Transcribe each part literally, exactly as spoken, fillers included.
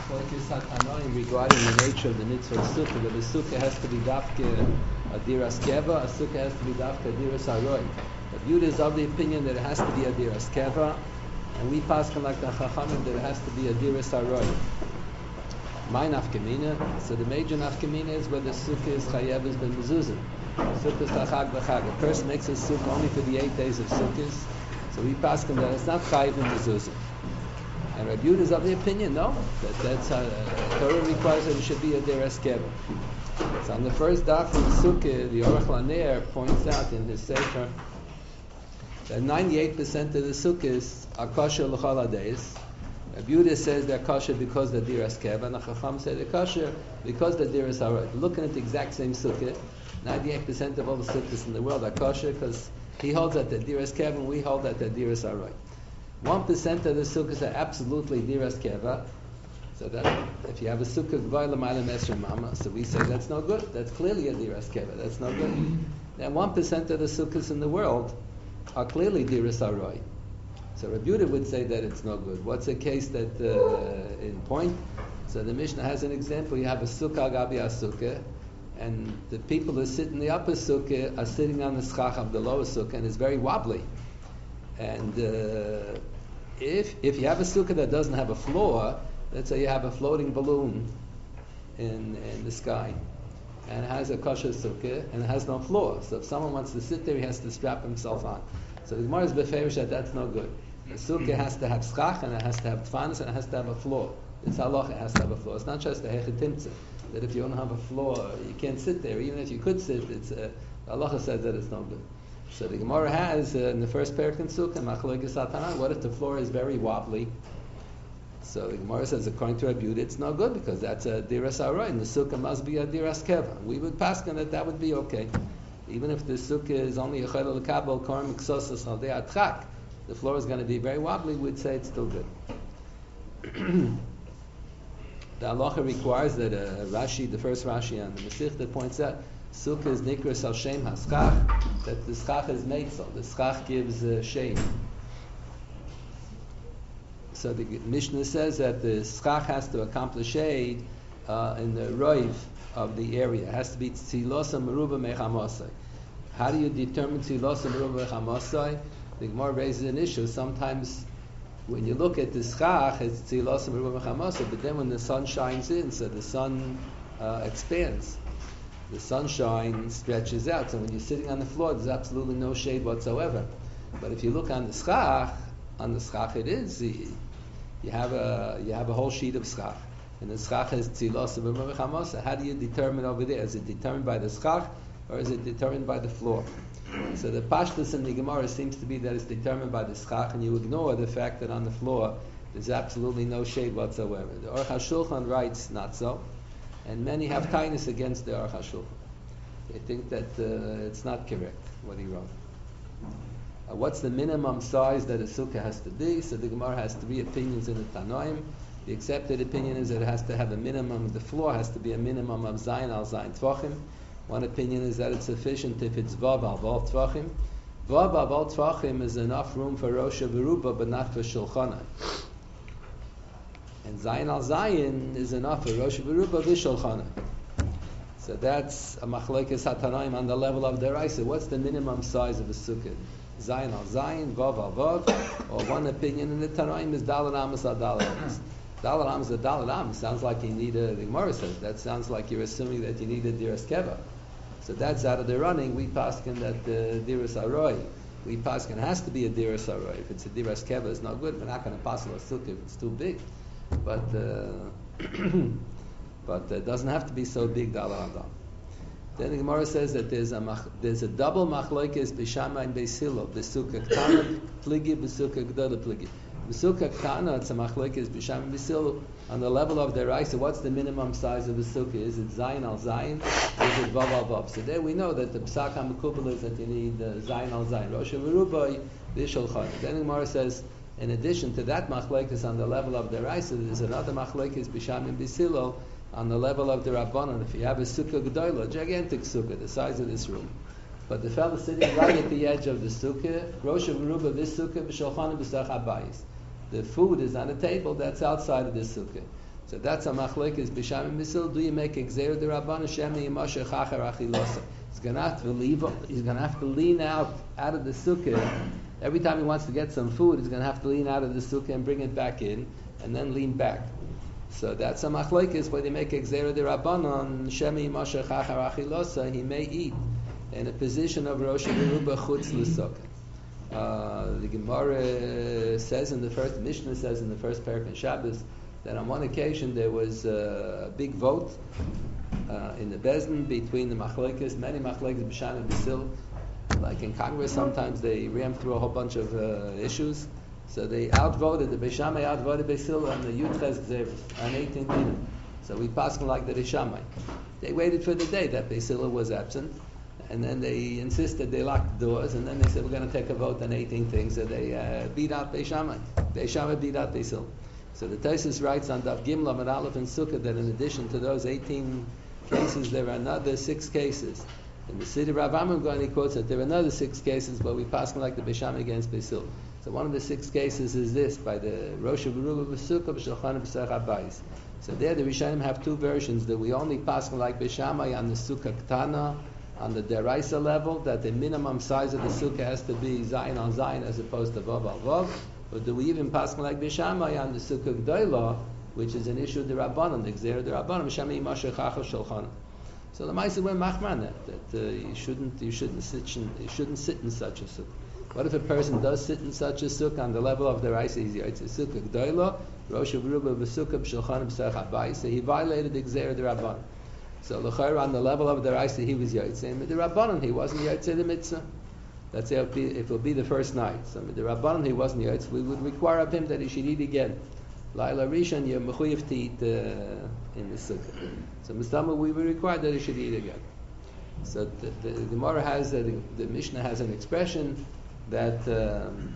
machlokes hatanoim regarding the nature of the mitzvah sukkah. That the sukkah has to be dafke a diras keva, a sukkah has to be dafke a diras aroi. The Yehuda is of the opinion that it has to be a diras keva, and we pass like the chachamim that it has to be a diras aroi. My nafkamina. So the major nafkamina is whether sukkah is chayev is ben mezuzah. Sukkah is lachag b'chag. A person makes a sukkah only for the eight days of sukkahs. So we pass him that it's not chayev ben mezuzah. And Rabbi Yehuda is of the opinion, no, that that's how uh, Torah requires that it should be a deras keva. So on the first daf of the sukkah, the Aruch LaNer points out in his sefer that ninety-eight percent of the sukkahs are kosher l'chol hadayis. Rabbi Yehuda says they're kosher because they're deras keva, and the Chacham say they're kosher because they're deras aroi. Looking at the exact same sukkah, ninety-eight percent of all the sukkahs in the world are kosher because he holds that they're deras keva, and we hold that they're deras aroi. One percent of the sukkahs are absolutely diras keva. So that if you have a sukkah gvay l'mayla mesher mama, so we say that's no good. That's clearly a diras keva. That's no good. And one percent of the sukkahs in the world are clearly diras aroi. So Rabbi Yehuda would say that it's no good. What's the case that uh, in point? So the Mishnah has an example. You have a sukkah gabi a sukkah, and the people who sit in the upper sukkah are sitting on the schach of the lower sukkah, and it's very wobbly. And uh, if if you have a sukkah that doesn't have a floor, let's say you have a floating balloon in in the sky, and it has a kosher sukkah and it has no floor. So if someone wants to sit there, he has to strap himself on. So the Gemara is beferish that that's no good. The sukkah has to have schach and it has to have tfanis and it has to have a floor. It's halach, it has to have a floor. It's not just a hechetimtze that if you don't have a floor, you can't sit there. Even if you could sit, it's uh, halacha says that it's no good. So the Gemara has uh, in the first parak in Sukkah, machlokes hatanoim. What if the floor is very wobbly? So the Gemara says, according to Rabbi Yehuda, it's no good because that's a diras aroi, and the Sukkah must be a diras keva. We would pass on that that would be okay, even if the Sukkah is only a chayil lekabel korm miksosos aldei atchak. The floor is going to be very wobbly. We'd say it's still good. The halacha requires that uh, Rashi, the first Rashi on the Masechta, points out sukkah is nikras al shem haschach, that the schach is meitzel. The schach gives uh, shame. So the Mishnah says that the schach has to accomplish shade uh, in the roiv of the area. It has to be tzilosa meruba mechamosai. How do you determine tzilosa meruba mechamosai? The Gemara raises an issue. Sometimes when you look at the schach, it's tzilosa meruba mechamosai, but then when the sun shines in, so the sun uh, expands. The sunshine stretches out, so when you're sitting on the floor, there's absolutely no shade whatsoever. But if you look on the schach, on the schach it is. You have a you have a whole sheet of schach, and the schach is tzilos v'mevachamos. How do you determine over there? Is it determined by the schach, or is it determined by the floor? So the pashtus in the Gemara seems to be that it's determined by the schach, and you ignore the fact that on the floor there's absolutely no shade whatsoever. The Aruch HaShulchan writes not so. And many have kindness against the Aruch HaShulchan. They think that uh, it's not correct what he wrote. Uh, what's the minimum size that a sukkah has to be? So the Gemara has three opinions in the Tanoim. The accepted opinion is that it has to have a minimum. The floor has to be a minimum of zayin al zayin tvachim. One opinion is that it's sufficient if it's vav al vav tvachim. Vav al vav tvachim is enough room for rosha v'ruba, but not for shulchana. And Zayin al Zayin is enough for Rosh V'ruba v'Shulchana. So that's a machlokes hatanoim on the level of deraisa. What's the minimum size of a sukkah? Zayin al Zayin, Vav al Vav, or one opinion in the Tanoim is Daled Amos al Daled Amos. Daled Amos al Daled Amos sounds like you need a, the Gemara says, that sounds like you're assuming that you need a diras keva. So that's out of the running. We paskin that the diras aroi. We paskin has to be a diras aroi. If it's a diras keva, it's not good. We're not going to pass a sukkah if it's too big. But uh, but it doesn't have to be so big. Dalad Adam. Then the Gemara says that there's a mach, there's a double machlokes b'Shammai and Beis Hillel. B'sukkah ktana pligi, b'sukkah gdola pligi. B'sukkah ktana it's a machlokes b'Shammai and Beis Hillel on the level of the raisa. What's the minimum size of the sukkah? Is it zayin al zayin? Is it vav al vav? So there we know that the psak hamekubel is that you need uh, zayin al zayin. Rosh v'ruba v'shulchan. Then the Gemara says, in addition to that machlokes on the level of the Raisa, there's another machlokes b'Shammai and Beis Hillel on the level of the Rabbanon. If you have a sukkah gedola, a gigantic sukkah, the size of this room, but the fellow sitting right at the edge of the sukkah, Rosh V'ruba v'sukkah v'shulchan b'sach habayis. The food is on a table that's outside of the sukkah. So that's a machlekes b'sham and bisil. Do you make a gzeir derabban shemi yimasher chacher achilosa? He's gonna have to leave. He's gonna have to lean out out of the sukkah every time he wants to get some food. He's gonna have to lean out of the sukkah and bring it back in, and then lean back. So that's a machlekes where they make a gzeir derabban shemi yimasher chacher achilosa. He may eat in a position of rosh haruba chutz l'sukkah. Uh, the Gemara says in the first Mishnah says in the first parak in Shabbos that on one occasion there was a big vote uh, in the Bezdin between the machlekes, many machlekes b'sham and b'sil. Like in Congress, sometimes they ram through a whole bunch of uh, issues. So they outvoted the Beishamai, outvoted Beisil on the Yud Ches Gzeros on eighteen dinim. So we passed like the Beishamai. They waited for the day that Beisil was absent. And then they insisted, they locked the doors, and then they said, we're going to take a vote on eighteen things. So they uh, beat out Beis Shammai. Beis Shammai beat out Beisil. So the Tosfos writes on Daf Gimel Amud Aleph and Sukkah that in addition to those eighteen cases, there are another six cases. In the city of Rav Amram Gani quotes that there are another six cases where we pass like the Beis Shammai against Beisil. So one of the six cases is this, by the Rosh Haruba B'Sukkah B'Shulchan B'Sech HaBayis. So there the Rishonim have two versions, that we only pass like Beis Shammai on the Sukkah Ktana, on the deraisa level, that the minimum size of the sukkah has to be zayin on zayin as opposed to vav al vav, or do we even pass like Beis Shammai on the sukkah gdoila, which is an issue of the rabbanon, the gzeir of the rabbanon, Shemi Yimasher Chacher Shulchan. So the Maisa went machman that, that uh, you shouldn't you shouldn't sit in, you shouldn't sit in such a sukkah. What if a person does sit in such a sukkah on the level of the deraisa? It's a sukkah gdoila, rosh haruba b'sukkah b'shulchan b'sech habayis. So he violated the gzeir of the rabbanon. So l'chayr on the level of the Raisa he was Yotzei. With the Rabbanon he wasn't Yotzei the mitzvah. Let's say if it will be the first night. So with the Rabbanon he wasn't Yotzei. We would require of him that he should eat again. Laila Rishon you're mechuyev to eat uh, in the sukkah. So Mustama we would require that he should eat again. So the, the, the Gemara has uh, the, the Mishnah has an expression that um,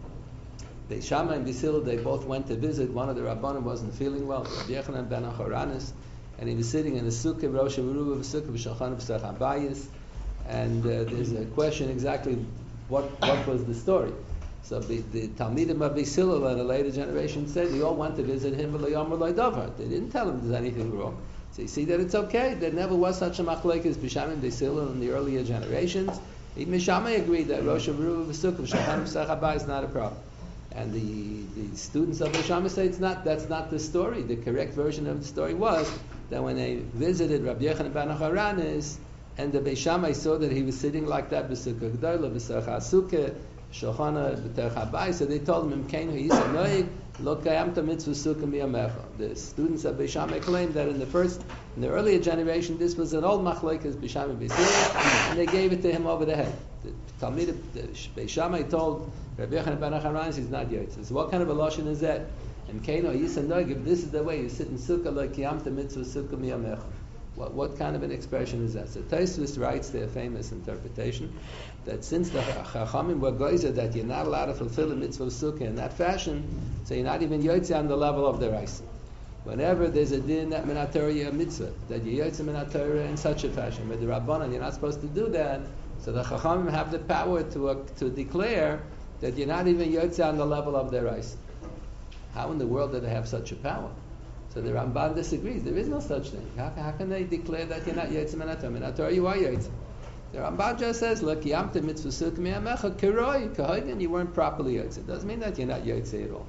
Beis Shammai and Beisil they both went to visit. One of the Rabbanon wasn't feeling well. Rabbi Yochanan ben Achoranis. And he was sitting in the sukkah, Rosh Haruba Sukkah, B'Shulchan B'Sech HaBayis, and uh, there's a question exactly what what was the story. So the, the Talmidim of Beisil in a later generation said they all went to visit him, but they didn't tell him there's anything wrong. So you see that it's okay. There never was such a machlekes B'Sham and Beisil in the earlier generations. Even Mishamai agreed that Rosh Haruba Sukkah, B'Shulchan B'Sech HaBayis is not a problem. And the, the students of Beishamai say it's not. That's not the story. The correct version of the story was that when they visited Rabbi Yochanan ben Achoranis, and the Beis Shammai saw that he was sitting like that, b'sukkah gdoila, b'sech ha'sukkah, shulchana b'terech habayis, so they told him, "Kein hu yisa noig, lo kayamta mitzvah sukkah miyamecha." The students of Beis Shammai claimed that in the first, in the earlier generation, this was an old machlekes Beis Shammai Beisil, and they gave it to him over the head. The Talmid, the Beis Shammai told Rabbi Yochanan ben Achoranis he's not yotzei. So what kind of a lashon is that? And Kaino Yisa Noig, if this is the way you sit in sukkah like Kiyamta Mitzvah Sukkah Miyamecha. What what kind of an expression is that? So Tosfos writes their famous interpretation that since the Chachamim were goyzer that you're not allowed to fulfill the mitzvah of sukkah in that fashion, so you're not even yotzei on the level of the Raisa. Whenever there's a din that minat Torah you're a mitzvah, that you yotzei minat Torah in such a fashion, with the Rabbanan you're not supposed to do that, so the Chachamim have the power to uh, to declare that you're not even yotzei on the level of the Raisa. How in the world do they have such a power? So the Ramban disagrees. There is no such thing. How, how can they declare that you're not Yotzei Minat Torah? Minat Torah you are Yotzei. The Ramban just says, look, Yamte Mitzvah Sukkah Miyamecha Kiroi Kahogan, you weren't properly Yotzei. It doesn't mean that you're not Yotzei at all.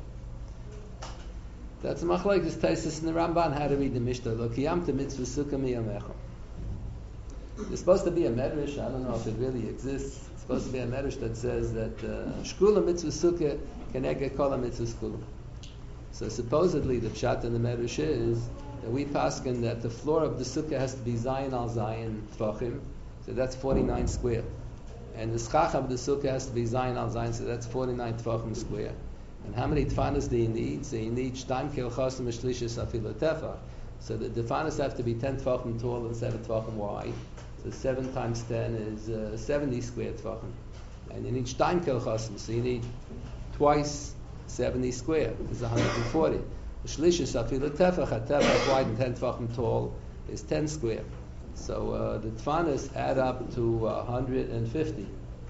That's Machlokes Tosfos and the Ramban how to read the Mishnah. Look, Yamte Mitzvah Sukkah Miyamecha. There's supposed to be a medrash. I don't know if it really exists. It's supposed to be a medrash that says that Shkula Mitzvah Sukkah Keneged Kol Mitzvah Shkula. So supposedly the pshat in the medrash is that we paskin that the floor of the sukkah has to be zayin al zayin tvachim, so that's forty-nine square, and the schach of the sukkah has to be zayin al zayin, so that's forty-nine tvachim square. And how many tfanas do you need? So you need shtaim kil chasim mishlishis afil tefa. So the tfanas have to be ten tvachim tall and seven tvachim wide. So seven times ten is uh, seventy square tvachim, and you need shtaim kil chasim, so you need twice seventy square is one hundred forty. Shlishis afilu tefach, a tefach wide and ten tefachim tall is ten square. So uh, the tfanas add up to uh, one hundred fifty.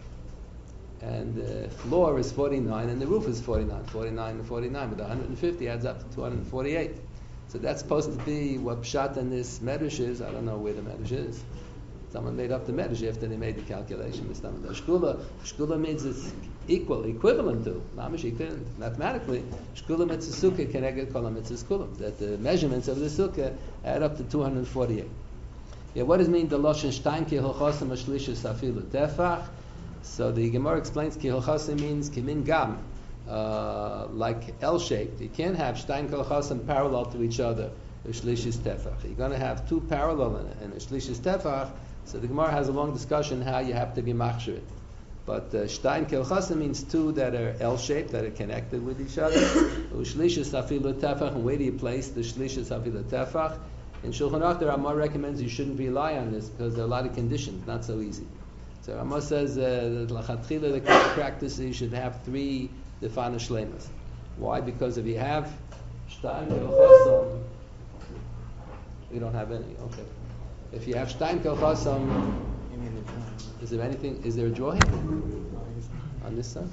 And the floor is forty-nine and the roof is forty-nine. forty-nine and forty-nine, but one hundred fifty adds up to two hundred forty-eight. So that's supposed to be what pshat in this medrash is. I don't know where the medrash is. Someone made up the medrash after they made the calculation. The shkula, shkula means it's equal, equivalent to, mathematically, shkula mitzvah sukkah keneged kol mitzvah skulam. That the measurements of the sukkah add up to two hundred forty-eight. Yeah, what does it mean the lashon shtaim ki hilchosam ashlishis afilu tefach? So the Gemara explains ki hilchosam means kimin gam, uh, like L-shaped. You can't have shtaim ki hilchosam parallel to each other. Shlishis tefach. You're going to have two parallel in, in a shlishis tefach. So the Gemara has a long discussion how you have to be machshir. But shtaim kelchasa means two that are L-shaped, that are connected with each other. Ushlishis afilu tefach, and where do you place the shlishis afilu tefach? In Shulchan Aruch, the Ramah recommends you shouldn't rely on this because there are a lot of conditions, not so easy. So Ramah says uh, that lachatchila, the practice you should have three defana shleimas. Why? Because if you have shtaim kelchasa, we don't have any. Okay. If you have shtaim kelchasam, is there anything? Is there a draw here on this side?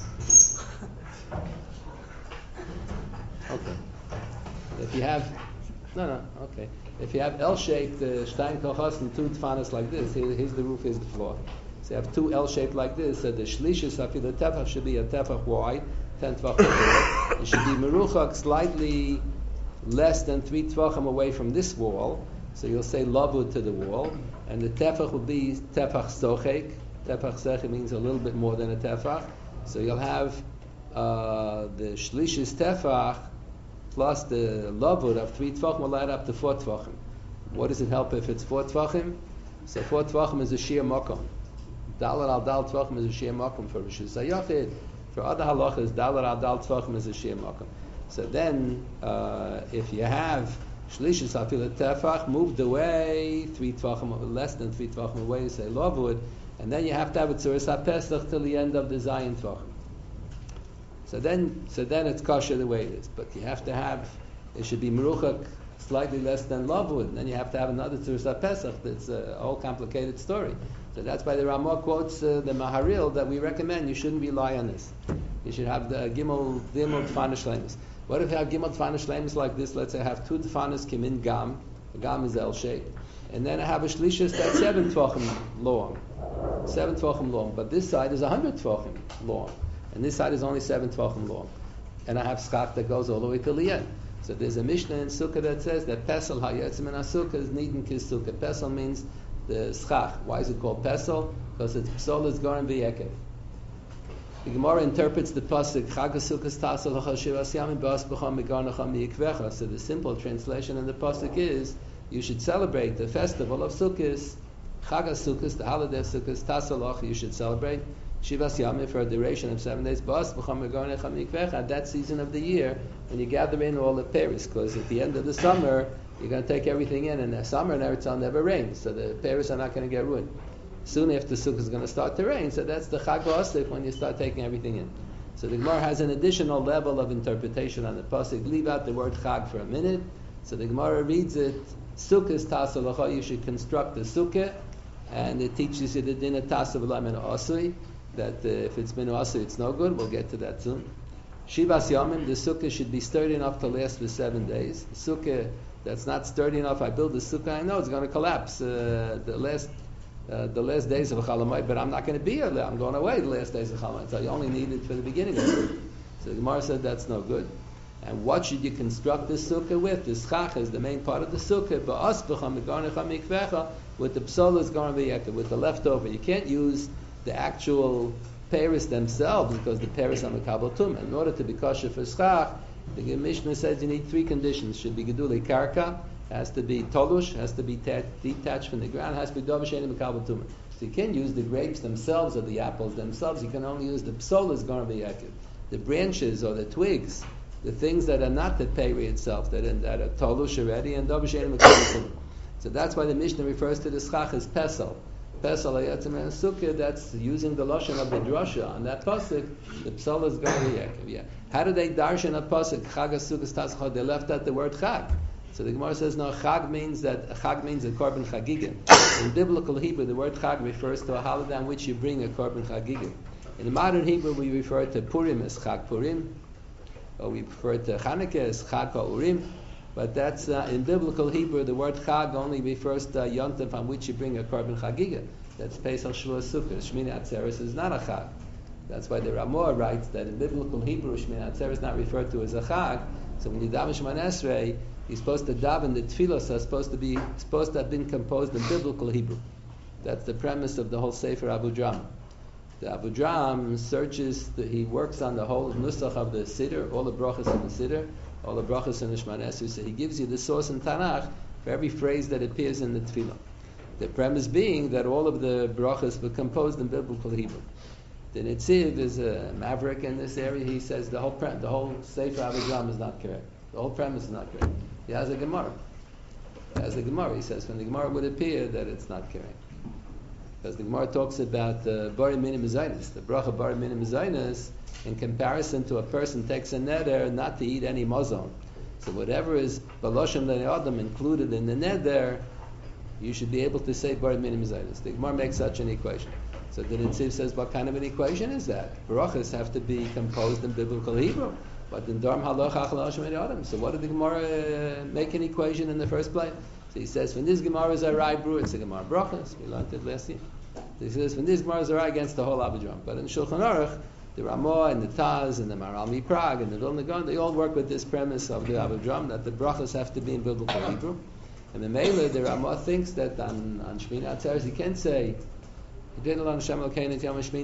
Okay. If you have, no, no, okay. If you have L-shaped uh, shtaim kelchasam, two tfanas like this, here, here's the roof, here's the floor. So you have two L-shaped like this. So the shlishis afil tefach should be a tefach wide, ten tvachim. It should be meruchak slightly less than three tvachim away from this wall. So you'll say lavud to the wall, and the tefach will be tefach sochek. Tefach sochek means a little bit more than a tefach. So you'll have uh, the shlishis tefach plus the lavud of three tvachim will add up to four tvachim. What does it help if it's four tvachim? So four tvachim is a shir makom. Dalar al dal tvachim is a shir makom for Rosh Hashanah. For other halachas, dalar al dal tvachim is a shir makom. So then, uh, if you have Shlishis afil tefach moved away three tvachim, less than three tvachim away, say lavud, and then you have to have it tzuras haPesach till the end of the zayin tvachim. So then, so then it's kosher the way it is. But you have to have, it should be meruchak slightly less than lavud, and then you have to have another tzuras haPesach. That's a whole complicated story. So that's why the Ramah quotes uh, the Maharil that we recommend you shouldn't rely on this. You should have the gimel gimel tfana shleimus. What if you have gimel tfana shleimus like this? Let's say I have two tfanas kimin gam. The gam is L-shaped, and then I have a shlishis that's seven tvachim long, seven tvachim long. But this side is a hundred tvachim long, and this side is only seven tvachim long. And I have schach that goes all the way till the end. So there's a Mishnah in Sukkah that says that pesel hayetzim in Sukkah is nidin kis Sukkah. Pesel means the schach. Why is it called pesel? Because it's psol is goren v'yekev. The Gemara interprets the pasuk Chag HaSukkos tasel ha'chashivas yamim ba'as b'cham megarnacham miyikvecha. So the simple translation in the pasuk is you should celebrate the festival of Sukkos, Chag HaSukkos, the holiday of Sukkos tasel. You should celebrate Shivas Yamim for a duration of seven days. Ba'as b'cham megarnacham miyikvecha. At that season of the year when you gather in all the Paris, because at the end of the summer you're going to take everything in, and the summer in Eretz Yisrael never rains, so the Paris are not going to get ruined. Soon after Sukkot is going to start to rain, so that's the Chag HaOsif when you start taking everything in. So the Gemara has an additional level of interpretation on the pasuk. Leave out the word Chag for a minute. So the Gemara reads it, Sukkot tasalacha, you should construct the Sukkah, and it teaches you the din of tasavla min asui, that uh, if it's min asui it's no good. We'll get to that soon. Shivas Yamim, the Sukkah should be sturdy enough to last for seven days. The Sukkah that's not sturdy enough, I build the Sukkah, I know it's going to collapse uh, the last Uh, the last days of Chalamayit, but I'm not going to be here. I'm going away the last days of Chalamayit. So you only need it for the beginning of it. So the Gemara said that's no good. And what should you construct the sukkah with? The schach is the main part of the sukkah. With the psolas going to with the leftover. You can't use the actual paris themselves because the paris are mekabel tumah. In order to be kosher for schach, the Mishnah says you need three conditions. Should be gedulei karka, has to be tolush, has to be ta- detached from the ground, has to be dovish and mekabel tumah. So you can't use the grapes themselves or the apples themselves. You can only use the psolas going to be yakid, the branches or the twigs, the things that are not the peri itself, that are, that are tolush already and dovish and mekabel tumah. So that's why the Mishnah refers to the schach as pesel. Pesel ayatzim and sukkah. That's using the lashon of the drasha on that pasuk. The psal is going to be yakid. Yeah. How do they darshan a pasuk? Chag HaSukkos tasachah. They left out the word chag. So the Gemara says no. Chag means that chag means a korban chagigah. In biblical Hebrew, the word chag refers to a holiday on which you bring a korban chagigah. In modern Hebrew, we refer to Purim as chag Purim, or we refer to Chanukah as chag ha'urim. But that's uh, in biblical Hebrew. The word Chag only refers to a yontif on which you bring a korban chagiga. That's Pesach, Shavuos, Sukkot. Shmini Atzeres is not a Chag. That's why the Ramah writes that in biblical Hebrew, Shmini Atzeres is not referred to as a Chag. So when you daven Shemon Esrei, you're supposed to daven. The tefillos are supposed to be supposed to have been composed in biblical Hebrew. That's the premise of the whole Sefer Abu Dram. The Abu Dram searches. The, he works on the whole nusach of the Siddur, all the brachas in the Siddur, all the brachas in the Shemon Esrei. So he gives you the source in Tanakh for every phrase that appears in the tefillah. The premise being that all of the brachas were composed in biblical Hebrew. The Nitziv is a maverick in this area. He says the whole pre- the whole Sefer Abu Dram is not correct. The whole premise is not correct. He has a Gemara. He has a Gemara. He says when the Gemara would appear that it's not correct. Because the Gemara talks about uh, Bari Minim Zainis, the bracha Bari Minim Zainis, in comparison to a person takes a neder not to eat any mazon. So whatever is Baloshem Le'adam included in the neder, you should be able to say Bari Minim Zainis. The Gemara makes such an equation. So the Nitziv says, what kind of an equation is that? Brachas have to be composed in biblical Hebrew. But in Dharm Haloch Achal Hashem Adam. So what did the Gemara uh, make an equation in the first place? So he says, when this Gemara is a Rai Brew, it's a Gemara Brachas. We learned it last year. So he says, when this Gemara is a Rai against the whole Abu Dram. But in Shulchan Aruch, the Ramah and the Taz and the Maral Prague and the Vilna Gaon, they all work with this premise of the Abu Dram, that the Brachas have to be in biblical Hebrew. And the Mela, the Ramah thinks that on, on Shmini Atzeres, he can't say, because uh, Shmini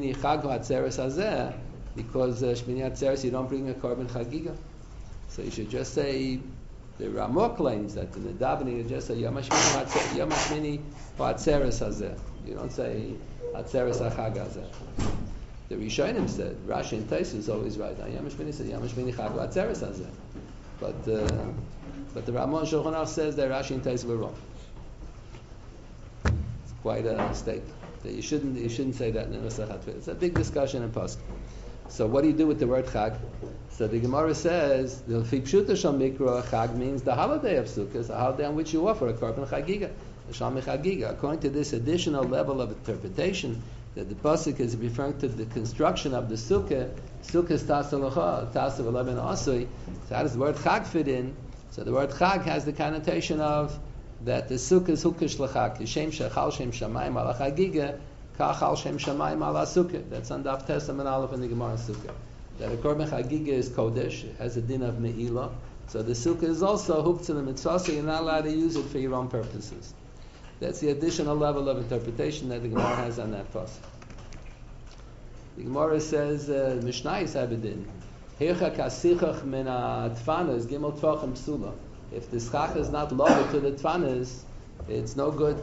Atzeres you don't bring a korban chagiga, so you should just say the Ramah claims that in the davening you just say Yom Hashmini Atzeres Hazeh. You don't say Atzeres Achag Hazeh. The Rishonim said Rashi and Tais is always right. Yom Hashmini said Yom Hashmini Chag Atzeres Hazeh, but uh, but the Ramah Shulchan Aruch says that Rashi and Tais were wrong. It's quite a statement. That you shouldn't you shouldn't say that in the Nusach HaTefillah. It's a big discussion in Pasuk. So what do you do with the word Chag? So the Gemara says the Pshuta Shal Mikra Chag means the holiday of Sukkot, the holiday on which you offer a korban chagiga, the Shalmi Chagiga. According to this additional level of interpretation, that the Pasuk is referring to the construction of the Sukkah. Sukkah is Tasalacha, Tasav eleven Asui. So how does the word Chag fit in? So the word Chag has the connotation of that the sukkah is hukish l'chag. Yishem shechal shem shamayim ala chagiga, kachal shem shamayim ala sukkah. That's on Daf Tesam and Aleph in the Gemara Sukkah. That a korban chagiga is kodesh, it has a din of me'ilah. So the sukkah is also hooked to the mitzvah, so you're not allowed to use it for your own purposes. That's the additional level of interpretation that the Gemara has on that pasuk. The Gemara says, uh, Mishnayis have a din. Hircha kasichach min ha'tfanas gimel tvachim psula. If the schach is not lowered to the tfanas, it's no good.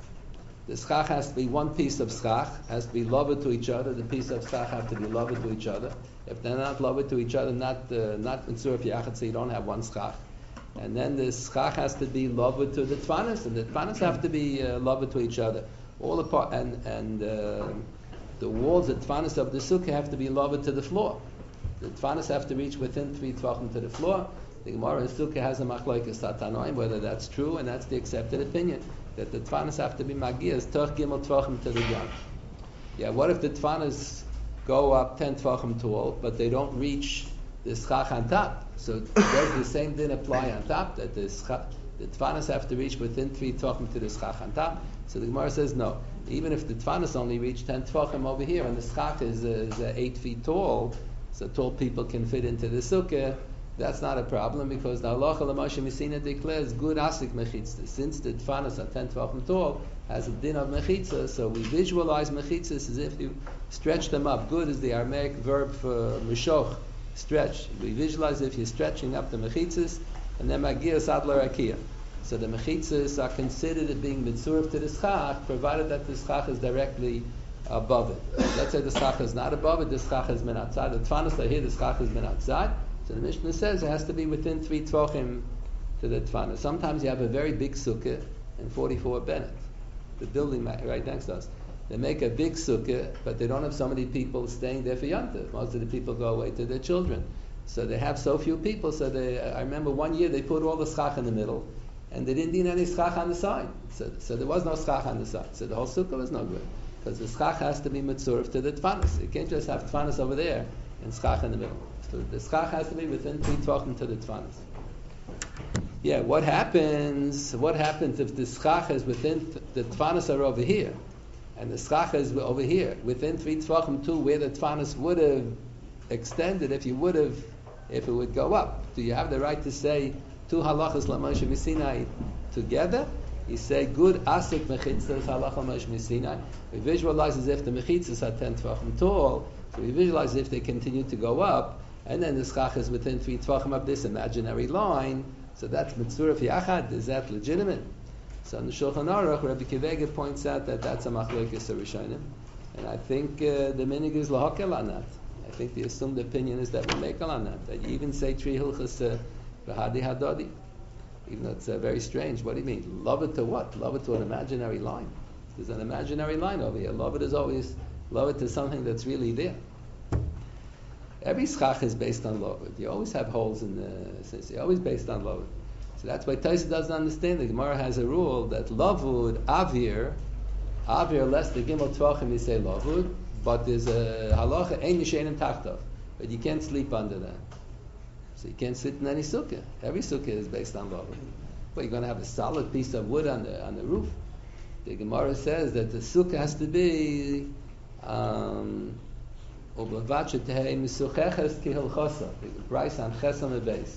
The schach has to be one piece of schach, has to be lowered to each other. The piece of schach have to be lowered to each other. If they're not lowered to each other, not uh, not in surah yachad, so you don't have one schach. And then the schach has to be lowered to the tfanas, and the tfanas have to be uh, lowered to each other. All apart, and and uh, the walls, the tfanas of the sukkah have to be lowered to the floor. The tfanas have to reach within three tvachim to the floor. The Gemara in Sukkah has a machlokes Tatanoim, whether that's true, and that's the accepted opinion, that the tfanas have to be magiyas toch gimel tvachim to the ground. Yeah, what if the tfanas go up ten tvachim tall, but they don't reach the schach on top? So does the same din apply on top, that the schach, the tfanas have to reach within three tvachim to the schach on top? So the Gemara says no. Even if the tfanas only reach ten tvachim over here, and the schach is, uh, is uh, eight feet tall, so tall people can fit into the sukkah, that's not a problem, because the halacha l'Moshe Messina declares good asik mechitza. Since the tfanas are ten tvachim tall, has a din of mechitza, so we visualize mechitzas as if you stretch them up. Good is the Aramaic verb for mishoch, stretch. We visualize if you're stretching up the mechitzas, and then magir sadler akia. So the mechitzas are considered as being mitzurv to the schach, provided that the schach is directly above it. Let's say the schach is not above it, the schach has been outside. The tfanas are here, the schach has been outside. So the Mishnah says it has to be within three tvachim to the tfana. Sometimes you have a very big sukkah and forty-four Bennett, the building right next to us. They make a big sukkah, but they don't have so many people staying there for Yontif. Most of the people go away to their children. So they have so few people, so they, I remember one year they put all the schach in the middle, and they didn't need any schach on the side. So, so there was no schach on the side. So the whole sukkah was no good, because the schach has to be mitzurv to the tfanas. You can't just have tfanas over there and schach in the middle. So the schach has to be within three tvachim to the tfanas. Yeah, what happens? What happens if the schach is within th- the tfanas are over here, and the schach is over here within three tvachim too, where the tfanas would have extended if you would have, if it would go up? Do you have the right to say two halachas l'Moshe Misinai together? You say good asik mechitzas halacha Moshe Misinai. We visualize as if the mechitzas are ten tvachim tall, so we visualize as if they continue to go up, and then the schach is within three tvachim of this imaginary line. So that's mitzvah yachad. Is that legitimate? So in the Shulchan Aruch, Rabbi Kivega points out that that's a machlokes rishonim, and I think uh, the minig is lahakel on that. I think the assumed opinion is that we make on that. That you even say tri hilchas v'hadi hadadi, even though it's uh, very strange. What do you mean? Love it to what? Love it to an imaginary line. There's an imaginary line over here. Love it is always love it to something that's really there. Every schach is based on Lovid. You always have holes in the sense. You're always based on Lovid. So that's why Taisa doesn't understand. The Gemara has a rule that Lovud, Avir, Avir less the Gimel Tvachim, you say Lovud, but there's a halacha, Ein Yishenim Tachtov, but you can't sleep under that. So you can't sit in any sukkah. Every sukkah is based on Lovud. But you're going to have a solid piece of wood on the on the roof. The Gemara says that the sukkah has to be um, Ublavat shetehei misucheches kihilchosa. The price on chesam and base.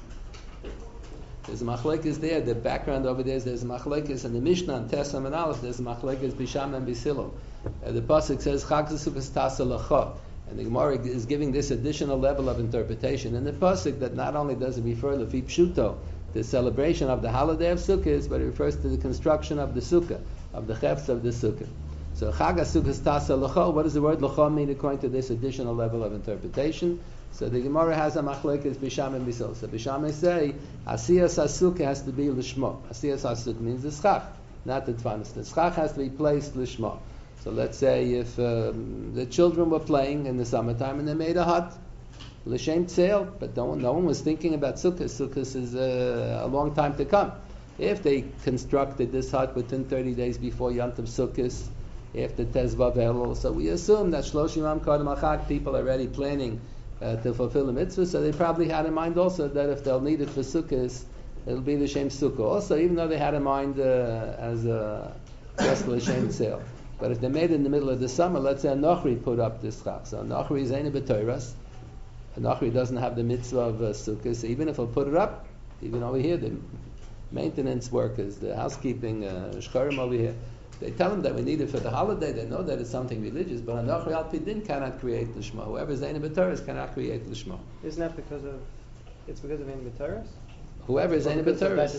There's a machlekes there. The background over there is there's a machlekes in the Mishnah and Tesam and Aleph. There's a machlekes bisham and bisilo. Uh, the pasuk says chag zesukos tasa lacha, and the Gemara is giving this additional level of interpretation. And the pasuk that not only does it refer to pshuto, the celebration of the holiday of Sukkot, but it refers to the construction of the sukkah, of the chefs of the sukkah. So Chag HaSukkos Tasa L'cho, what does the word L'cho mean according to this additional level of interpretation? So the Gemara has a machlekes Bisham and Bisol. So Bisham say, Asiyas HaSukkah has to be L'shmo. Asiyas HaSukkah means the schach, not the tfanis. The schach has to be placed L'shmo. So let's say if um, the children were playing in the summertime and they made a hut, L'shem Tzeil, but no one, no one was thinking about Sukkot. Sukkot is uh, a long time to come. If they constructed this hut within thirty days before Yom Tov Sukkot, after Tezvav Elul, so we assume that Shloshim Yom Kodem Achag people are already planning uh, to fulfill the mitzvah, so they probably had in mind also that if they'll need it for Sukkot, it'll be the Shem Sukkah. Also, even though they had in mind uh, as a just the Shem Tzeil. But if they made it in the middle of the summer, let's say a Nochri put up this chak. So a Nochri is Eina B'Toras. A Nochri doesn't have the mitzvah of uh, Sukkah, so even if he'll put it up, even over here, the maintenance workers, the housekeeping, uh, shcharim over here, they tell them that we need it for the holiday. They know that it's something religious, but a Nochri al Pidin cannot create Lishma. Whoever is Eina B'Toras cannot create Lishma. Isn't that because of, it's because of Eina B'Toras? Whoever is Eina B'Toras.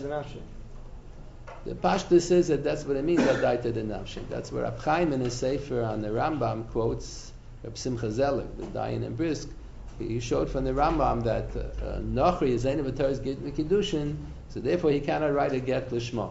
The Pashta says that that's what it means, Adaita de Nafshi. That's where Rab Chaim in his Sefer on the Rambam quotes Rab Simcha Zeller, the Dayan and Brisk. He showed from the Rambam that uh, Nochri is Eina B'Toras Git Mikidushin, so therefore he cannot write a get Lishma.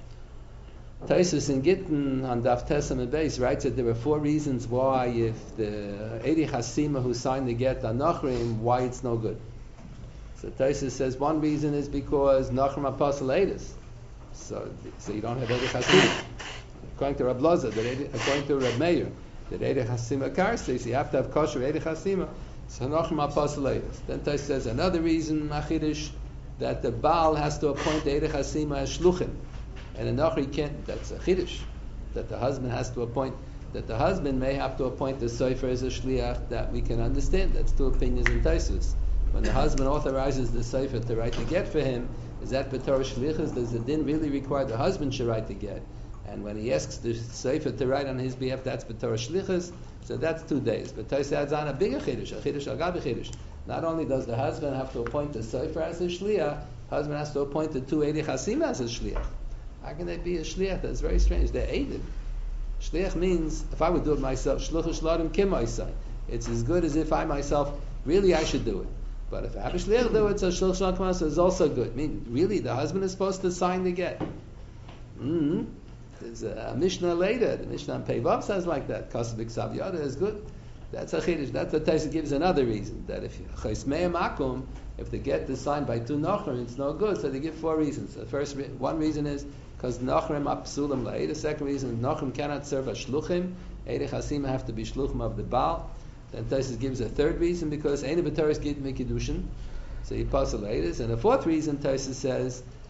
Taisus in Gittin on Daf Tesam and Beis writes that there were four reasons why if the Eidi Hasima who signed the get on Nochrim, why it's no good. So Taisus says one reason is because Nochrim Apostle Eidus. So, so you don't have Eidi Hasima. According to Rab Loza, according to Rab Meir, that Eidi Hasima Karsis, you have to have kosher Eidi Hasima. So Nochrim Apostle Eidus. Then Taisus says another reason, Machidish, that the Baal has to appoint Eidi Hasima as Shluchim. And a Nochri can't, that's a Chiddush, that the husband has to appoint, that the husband may have to appoint the Sofer as a Shliach, that we can understand. That's two opinions in Taisus. When the husband authorizes the Sofer to write the get for him, is that B'Torah Shlichus? Does the din really require the husband should write the get? And when he asks the Sofer to write on his behalf, that's B'Torah Shlichus, so that's two days. But Taisus adds on a bigger Chiddush, a Chiddush Agabi Chiddush. Not only does the husband have to appoint the Sofer as a Shliach, husband has to appoint the two Eidi Chasim as a Shliach. How can they be a shliach? That's very strange. They're aided. Shliach means, if I would do it myself, shluch shladim kim oisai. It's as good as if I myself, really I should do it. But if I have a shliach do it, so shluch shladim is also good. I mean, really, the husband is supposed to sign the get. Mm-hmm. There's a, a Mishnah later. The Mishnah on Peivav says like that. Kasabik Savyada is good. That's a chiddush. That's what Taisa gives another reason. That if chesmei makum, if the get is signed by two nochrim, it's no good. So they give four reasons. The first, re- one reason is because Nochrim Apsulam La'ed. The second reason, Nochrim cannot serve as Shluchim. Eidei Chasima have to be Shluchim of the Baal. Then Taisus gives a third reason, because Eina B'Toras Git Mikidushin. So he pass La'edis. And the fourth reason, Taisus says,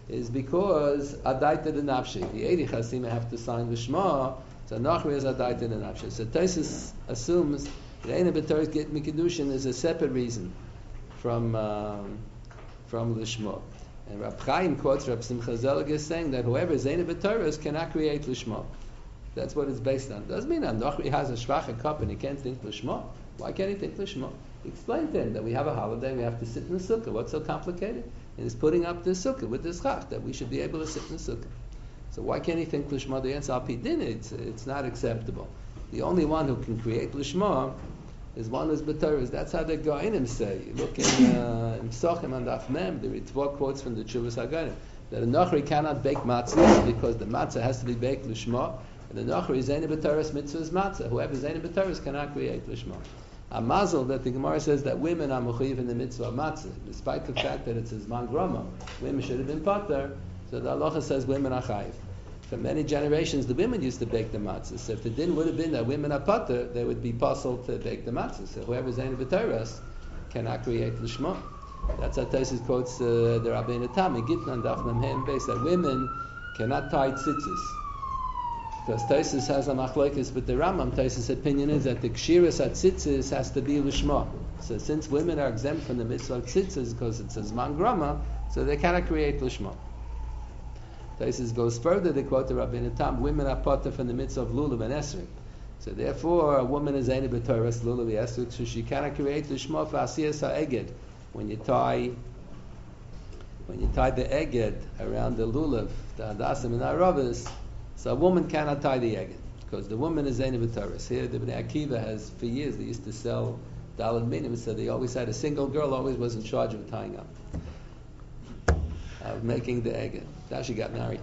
is because adaita the nafshi. The Eidi Chasima have to sign the Shema, so Nachri is adaita the nafshi. So Taisus assumes that Eina B'Torah Get Mikidushin is a separate reason from um, from the Shema. And Rab Chaim quotes Rab Simcha Zelig saying that whoever is Eina B'Torah cannot create Lishma. That's what it's based on. Doesn't mean that Nachri has a shvacha cup and he can't think Lishma. Why can't he think Lishma? Explain to him that we have a holiday, we have to sit in the sukkah. What's so complicated? And he's putting up the sukkah with this chach, that we should be able to sit in the sukkah. So why can't he think Lishma? The answer, al pi din, it's, it's not acceptable. The only one who can create Lishma is one who's b'Torah. That's how the Goinim say. You look in uh, in Psachim and Daf Mem, the Ritva quotes from the Tshuvas HaGoinim, that a Nachri cannot bake matzah because the matzah has to be baked Lishma, and the Nachri is Eina B'Torah mitzvah's matzah. Whoever is Eina B'Torah cannot create Lishma. A mazel that the Gemara says that women are mechuyev in the mitzvah of matzah, despite the fact that it says man grama, women should have been pater. So the halacha says women are chayiv. For many generations, the women used to bake the matzah. So if the din would have been that women are pater, they would be possible to bake the matzah. So whoever's Eina B'Torah cannot create lishma. That's how Taisus quotes uh, the Rabbeinu Tam in Gitnan Daf Mem Hem Beis that women cannot tie tzitzis. Because Taisus has a machlokes with the Rambam. Taisus' opinion is that the kshiras at tzitzis has to be lishma. So since women are exempt from the mitzvah of tzitzis because it says man grama, so they cannot create lishma. Taisus goes further. They quote the Rabbeinu Tam: women are potter from the mitzvah of lulav and esrog. So therefore, a woman is Eina B'Torah lulav and esrog, so she cannot create lishma for asiyas ha'eged. When you tie, when you tie the eged around the lulav, the hadasim and aravas. So a woman cannot tie the eged because the woman is Eina B'Torah. Here, the Bnei Akiva has for years they used to sell daled minim, so they always had a single girl always was in charge of tying up, of making the eged. Now she got married,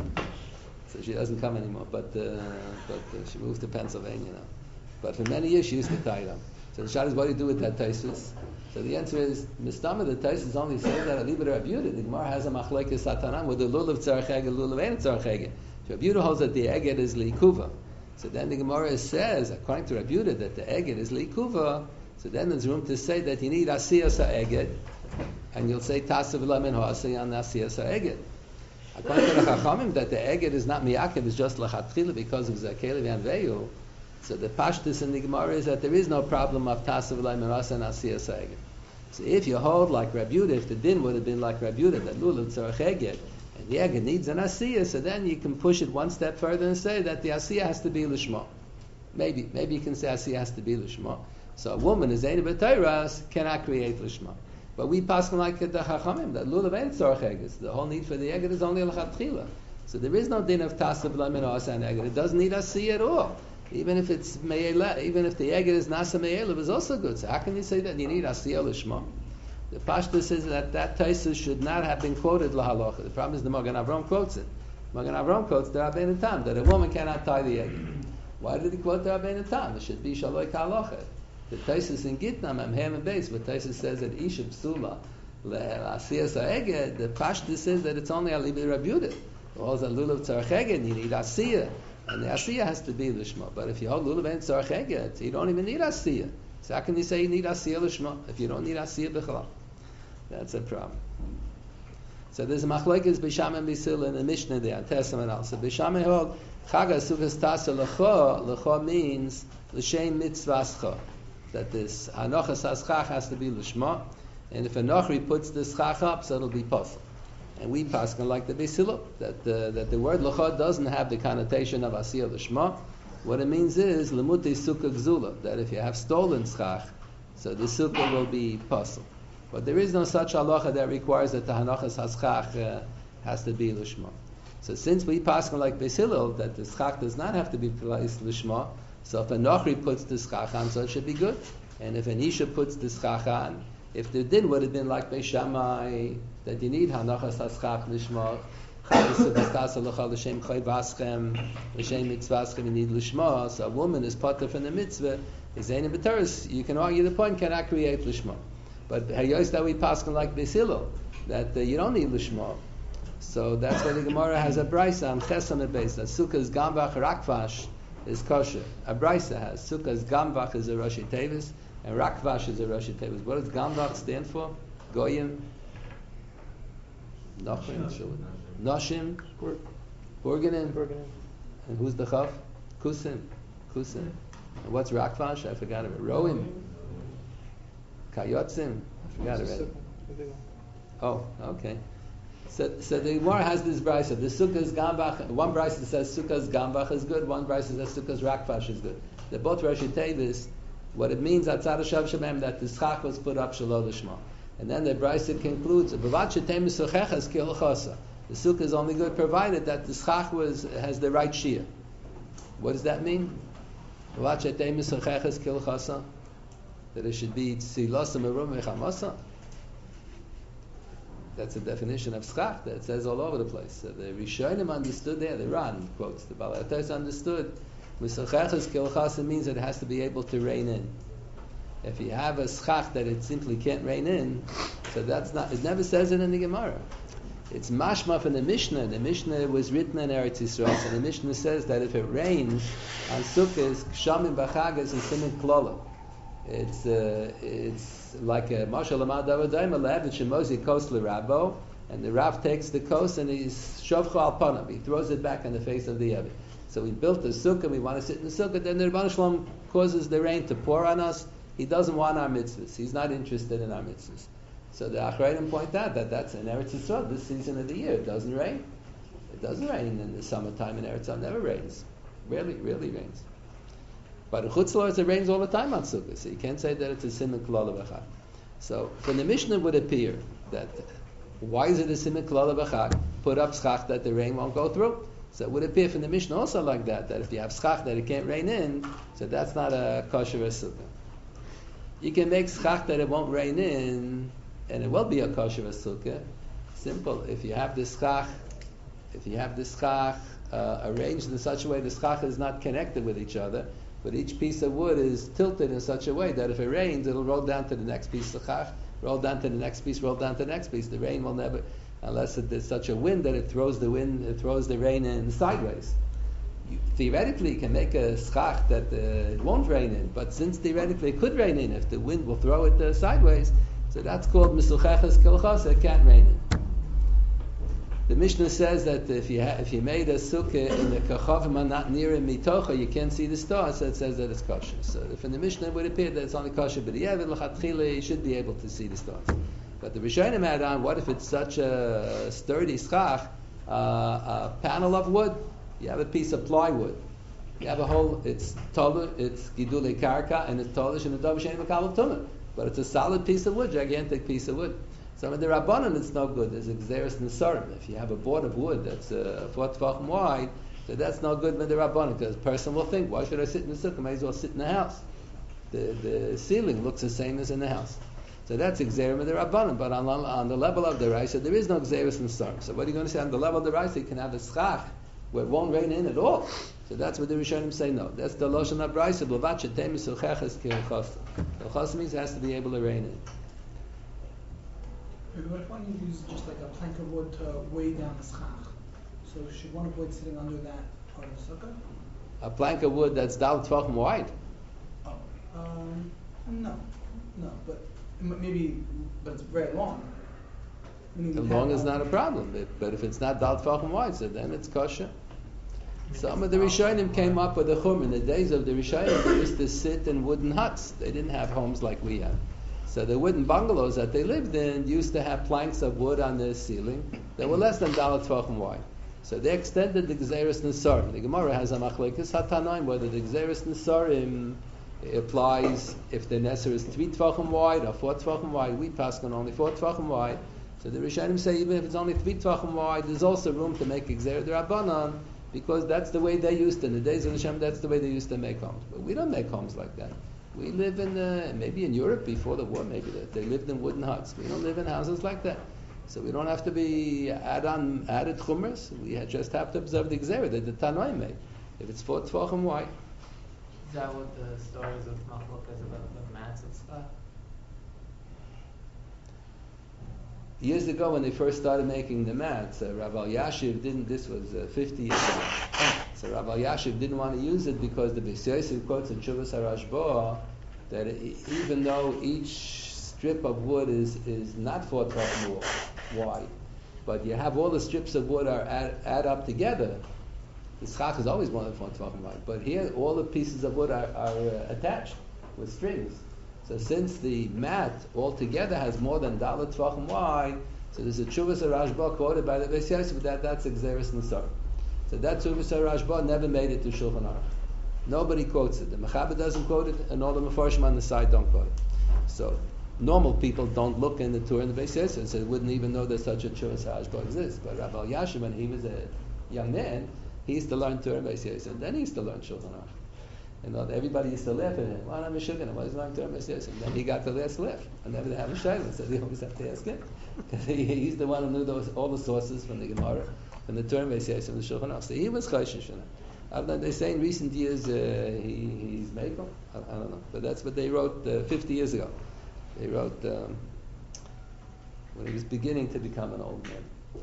so she doesn't come anymore. But uh, but uh, she moved to Pennsylvania now. But for many years she used to tie them. So the shot is, what do you do with that taisus? So the answer is, Mistama, the taisus only says that Aliba Rabbi Yehuda. The Gemara has a machlekes satanam with the lulav tzarech eged, lulav ain't tzarech eged. Rabbi Yehuda holds that the eged is liikuva. So then the Gemara says, according to Rabbi Yehuda, that the eged is liikuva. So then there's room to say that you need asiyas ha'eged, and you'll say tasav lamin ha'asiyan asiyas ha'eged. According to the Chachamim, that the eged is not miyakev, it's just lachatchila because of zakeli v'anveyu. So the pashtus in the Gemara is that there is no problem of tasav lamin ha'asiyan asiyas ha'eged. So if you hold like Rabbi Yehuda, if the din would have been like Rabbi Yehuda, that lulav tzarech eged, and the eged needs an asiyah, so then you can push it one step further and say that the asiyah has to be lishma. Maybe, maybe you can say asiyah has to be lishma. So a woman is Eina B'Torah cannot create lishma. But we pass like the Chachamim that lulav ain't tzarech eged. The whole need for the eged is only l'chatchila. So there is no din of tasav lamin ha'asan eged. It doesn't need asiyah at all. Even if it's me'ela, even if the eged is nasa me'ela, it's also good. So how can you say that you need asiyah lishma? The Pashta says that that Taisus should not have been quoted lahalacha. The problem is the Magen Avram quotes it. Magen Avram quotes the Rabbeinu Tam that a woman cannot tie the eged. Why did he quote the Rabbeinu Tam? It should be shaloi ka'alocha. The Taisus in Gitnam am Ham and Beis, but Taisus says that Isha Psula le'asiyas ha'eged. The Pashta says that it's only alibi Rabbi Yehuda. All the lulav tzarech eged, you need asiyah, and the asiyah has to be lishma. But if you hold lulav ain't tzarech eged, you don't even need asiyah. So how can you say you need asiyah lishma if you don't need asiyah b'chalal? That's a problem. So there's a machlekes b'sham and b'sil in the Mishnah there, Testament also. B'sham hold chaga sukas tasa lecha. Lecha means l'shem mitzvascha. That this hanochas haschach has to be lishma, and if a nochri puts the schach up, so it'll be possible. And we paskin like the Beisilo, that the, that the word lecha doesn't have the connotation of asiyah lishma. What it means is lemuti sukkah gzula, that if you have stolen schach, so the sukkah will be possible. But there is no such halacha that requires that the hanachas haschach uh, has to be lishma. So since we paskin like Beisilo, that the schach does not have to be placed lishma, so if a nochri puts the schach on, so it should be good. And if an isha puts the schach on, if the din would have been like Beis Shammai, that you need hanachas haschach lishma, you need lishma, so a woman is potter from the mitzvah, is Eina B'Torah, you can argue the point, cannot create lishma. But hayos that we paskin like Beisilo, that uh, you don't need lishma. So that's why the Gemara has a brisa on chesam and beis, that sukkah's gambach rakvash is kosher. A brisa has sukkah's gambach is a Rashi Tevis and rakvash is a Rashi Tevis. What does gambach stand for? Goyim? Nothing. Noshim, Bur- Burganim, Burganim. and who's the Chav? Kusim, Kusim. And what's Rakvash? I forgot of it. Roim, Kayotzim. I forgot It's a already. sukkah, the big one. Oh, okay. So, so the Gemara has this brisa. The sukkah's gambach. One brisa says sukkah's gambach is good. One brisa says sukkah's rakfash is good. They're both Rashi Tevis. What it means atzad shav shemem that the schach was put up shalol lishma. And then the brisa concludes b'vat shetem misucheches kilchasa. The sukkah is only good provided that the schach was has the right shia. What does that mean? B'vat shetem misucheches kilchasa. That it should be tzilas merum v'chamasa. That's the definition of schach that it says all over the place. So the Rishonim understood there, the Ran quotes, the Balatos understood, Misocheches Kilchasa means that it has to be able to rein in. If you have a schach that it simply can't rein in, so that's not, it never says it in the Gemara. It's mashma from the Mishnah. The Mishnah was written in Eretz Yisrael, and the Mishnah says that if it rains on Sukkot, Kshamim Bachagas and Simin Klola. It's uh, it's like a Mashal Amad Avadayim Aleb and Shemozi Kos LeRabbo, and the Rav takes the kos and he's Shovcho Al Panav. He throws it back on the face of the Yevit. So we built the sukkah. We want to sit in the sukkah. Then the Rebbeinu Shalom causes the rain to pour on us. He doesn't want our mitzvahs. He's not interested in our mitzvahs. So the Achrayim point out that that's in Eretz Yisrael this season of the year. It doesn't rain. It doesn't rain in the summertime in Eretz Yisrael. It never rains. Rarely, rarely rains. But in Chutz La'aretz it rains all the time on Sukkot, so you can't say that it's a siman klala b'chag. So from the Mishnah would appear that why is it a siman klala b'chag? Put up schach that the rain won't go through. So it would appear from the Mishnah also like that, that if you have schach that it can't rain in, so that's not a kosher sukkah. You can make schach that it won't rain in, and it will be a kosher sukkah. Simple. If you have the schach, if you have the schach uh, arranged in such a way the schach is not connected with each other, but each piece of wood is tilted in such a way that if it rains, it'll roll down to the next piece of chach, roll down to the next piece, roll down to the next piece. The rain will never, unless it, there's such a wind that it throws the wind, it throws the rain in sideways. You, theoretically, you can make a schach that uh, it won't rain in, but since theoretically it could rain in, if the wind will throw it uh, sideways, so that's called misucheches kilchos. It can't rain in. The Mishnah says that if you ha- if you made a sukkah and the kachavim are not near in mitocha, you can't see the star, so it says that it's kosher. So from the Mishnah it would appear that it's only kosher, but yeah, l'chatchila you should be able to see the stars. But the Rishonim add on, what if it's such a sturdy schach, uh, a panel of wood? You have a piece of plywood. You have a whole, it's taller, it's gidule karka, and it's tallish, and it's dovashen v'kalav tumah. But it's a solid piece of wood, gigantic piece of wood. Some of the Rabbanon, it's no good. There's Xeris Nesarim. If you have a board of wood that's uh, four tefachim wide, so that's no good with the Rabbanon, because a person will think, why should I sit in the sukkah? I may as well sit in the house. The the ceiling looks the same as in the house. So that's Xeris with the Rabbanon. But on, on the level of the Raisa, there is no Xeris Nesarim. So what are you going to say? On the level of the Raisa, you can have a schach where it won't rain in at all. So that's what the Rishonim say no. That's the Lashon of Raisa. B'vat shetem misucheches kilchasa. Kilchasa means it has to be able to rain in. What if one uses just like a plank of wood to weigh down the schach? So should one avoid sitting under that part of the sukkah? A plank of wood that's dal tvachim wide. Oh, um, no, no, but m- maybe, but it's very long. Meaning The you long have is not a problem, but, but if it's not dal tvachim wide, so then it's kosher. Some of the Rishonim came up with a chum. In the days of the Rishonim, they used to sit in wooden huts. They didn't have homes like we have. So the wooden bungalows that they lived in used to have planks of wood on the ceiling that were less than dalat tvachim wide. So they extended the Gzeris Nesarim. The Gemara has a machlekes hatanaim whether the Gzeris Nesarim applies if the Neser is three tvachim wide or four tvachim wide. We pass on only four tvachim wide. So the Rishonim say even if it's only three tvachim wide, there's also room to make a Gzeir D'Rabbanan because that's the way they used to. In the days of Hashem, that's the way they used to make homes. But we don't make homes like that. We live in, uh, maybe in Europe before the war, maybe they, they lived in wooden huts. We don't live in houses like that. So we don't have to be add on added chumras. We just have to observe the Gzeira that the Tanoim made. If it's four tvachim wide. Is that what the stories of Machlok is about, the mats and stuff? Years ago when they first started making the mats, uh, Rav Yashiv didn't, this was uh, fifty years ago. So Rav Yashiv didn't want to use it because the Beis Yosef quotes in Shuvas HaRashba that it, even though each strip of wood is, is not four tvachim wide, but you have all the strips of wood are add, add up together, the schach is always more than four tvachim wide. But here, all the pieces of wood are, are uh, attached with strings. So since the mat altogether has more than dalet tvachim wide, so there's a Tshuvas Rashba quoted by the Beis Yosef that that's Gzeres Nisar. So that Tshuvas Rashba never made it to Shulchan Aruch. Nobody quotes it. The Mechaber doesn't quote it, and all the Mefarshim on the side don't quote it. So normal people don't look in the Torah and the Beis Yosef, so they wouldn't even know that such a Tshuvas Rashba exists. But Rabbi Yashin, when he was a young man, he used to learn Torah and Beis Yosef, and then he used to learn Shulchan Aruch. You know, everybody used to laugh at him. Why not Meshuggah? Why is he learning Torah and Beis Yosef? And then he got the last laugh. And never to have a shayla, so they always have to ask him. Because he, he's the one who knew those, all the sources from the Gemara, from the Torah and Beis Yosef and the Shulchan Aruch. So he was Choshen Shana. Although they say in recent years uh, he, he's Mekel. I, I don't know. But that's what they wrote uh, fifty years ago. They wrote um, when he was beginning to become an old man.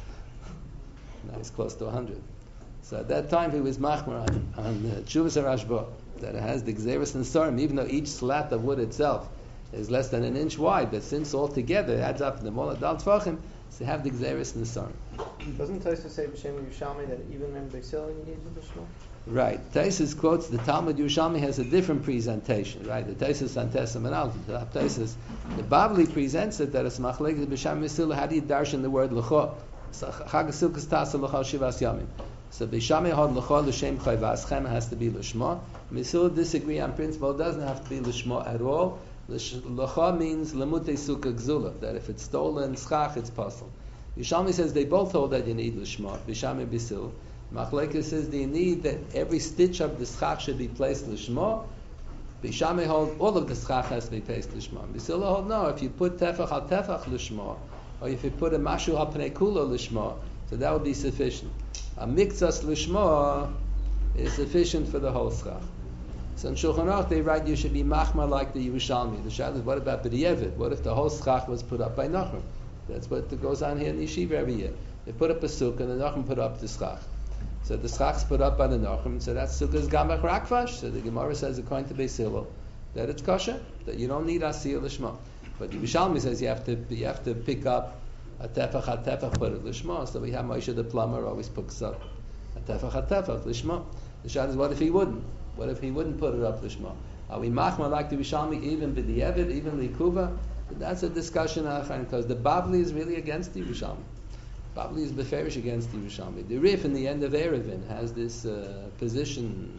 Now he's close to one hundred. So at that time he was machmer on, on uh, Tshuvas Rashba, that it has the Gzeres Nisarim, even though each slat of wood itself is less than an inch wide, but since all together it adds up to the Mola Dal Tvachim, so they have the Gzeres Nisarim. Doesn't Taisa say B'Shem Yerushalmi that even in Beisil you need the B'Shma? Right. Taisus quotes the Talmud Yerushalmi has a different presentation, right? The Taisus on Tesam and Alton. The Taisus, the Bavli presents it that it's Machlek B'Shem Yerushalmi. How do you darshan the word L'cho? So Chag Silkas Tasa L'cho Shivas Yamim. So B'Shamei Hod L'cho L'Shem Chayvaschem has to be L'Shma. Misil disagree on principle. It doesn't have to be L'Shma at all. L'Cha means Lemutei Sukkah Gzula, that if it's stolen, Schach, it's puzzle. Yishalmi says they both hold that you need L'Shma, B'Shamei B'Sil. Machlekes says they need that every stitch of the Schach should be placed L'Shma. B'Shamei hold all of the Schach has to be placed L'Shma. B'Sil hold no, if you put Tefach al Tefach L'Shma, or if you put a Mashu al Pnei Kula L'Shma, so that would be sufficient. A Mikzas L'Shma is sufficient for the whole Schach. So in Shulchan Aruch they write you should be machmar like the Yerushalmi. The Shaila is what about B'di'evid? What if the whole schach was put up by Nachum? That's what goes on here in Yeshiva every year. They put up a sukkah and the Nachum put up the schach. So the schach's put up by the Nachum, so that sukkah is gamach rakvash. So the Gemara says according to Beis Hillel that it's kosher, that you don't need asiyah l'shma. But the Yerushalmi says you have to you have to pick up a tefach a tefach put it l'shma. So we have Moshe the plumber always picks up a tefach a tefach l'shma. The Shaila is what if he wouldn't? What if he wouldn't put it up to Shema? Are we machma like the Yerushalmi, even b'di'evid, even likuva? That's a discussion, because the Bavli is really against the Yerushalmi. Bavli is beferish against the Yerushalmi. The Rif in the end of Erevin has this uh, position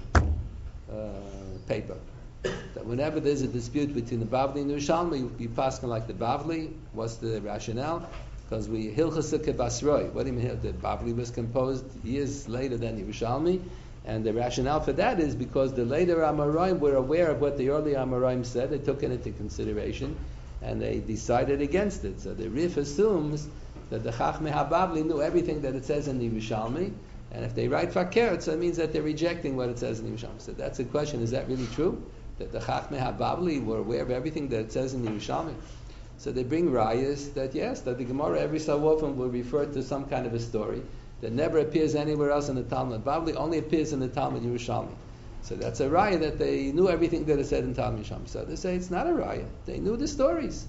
uh, paper that whenever there's a dispute between the Bavli and the Yerushalmi, you, you pass on like the Bavli. What's the rationale? Because we hilchasa kebasroi. What do you mean? The Bavli was composed years later than the Yerushalmi. And the rationale for that is because the later Amoraim were aware of what the early Amoraim said, they took it into consideration, and they decided against it. So the Rif assumes that the Chachmei HaBavli knew everything that it says in the Yerushalmi, and if they write Fakir, so it means that they're rejecting what it says in the Yerushalmi. So that's the question, is that really true? That the Chachmei HaBavli were aware of everything that it says in the Yerushalmi? So they bring rayas that yes, that the Gemara every so often will refer to some kind of a story that never appears anywhere else in the Talmud Bavli, only appears in the Talmud Yerushalmi. So that's a raya that they knew everything that is said in Talmud Yerushalmi. So they say it's not a raya. They knew the stories.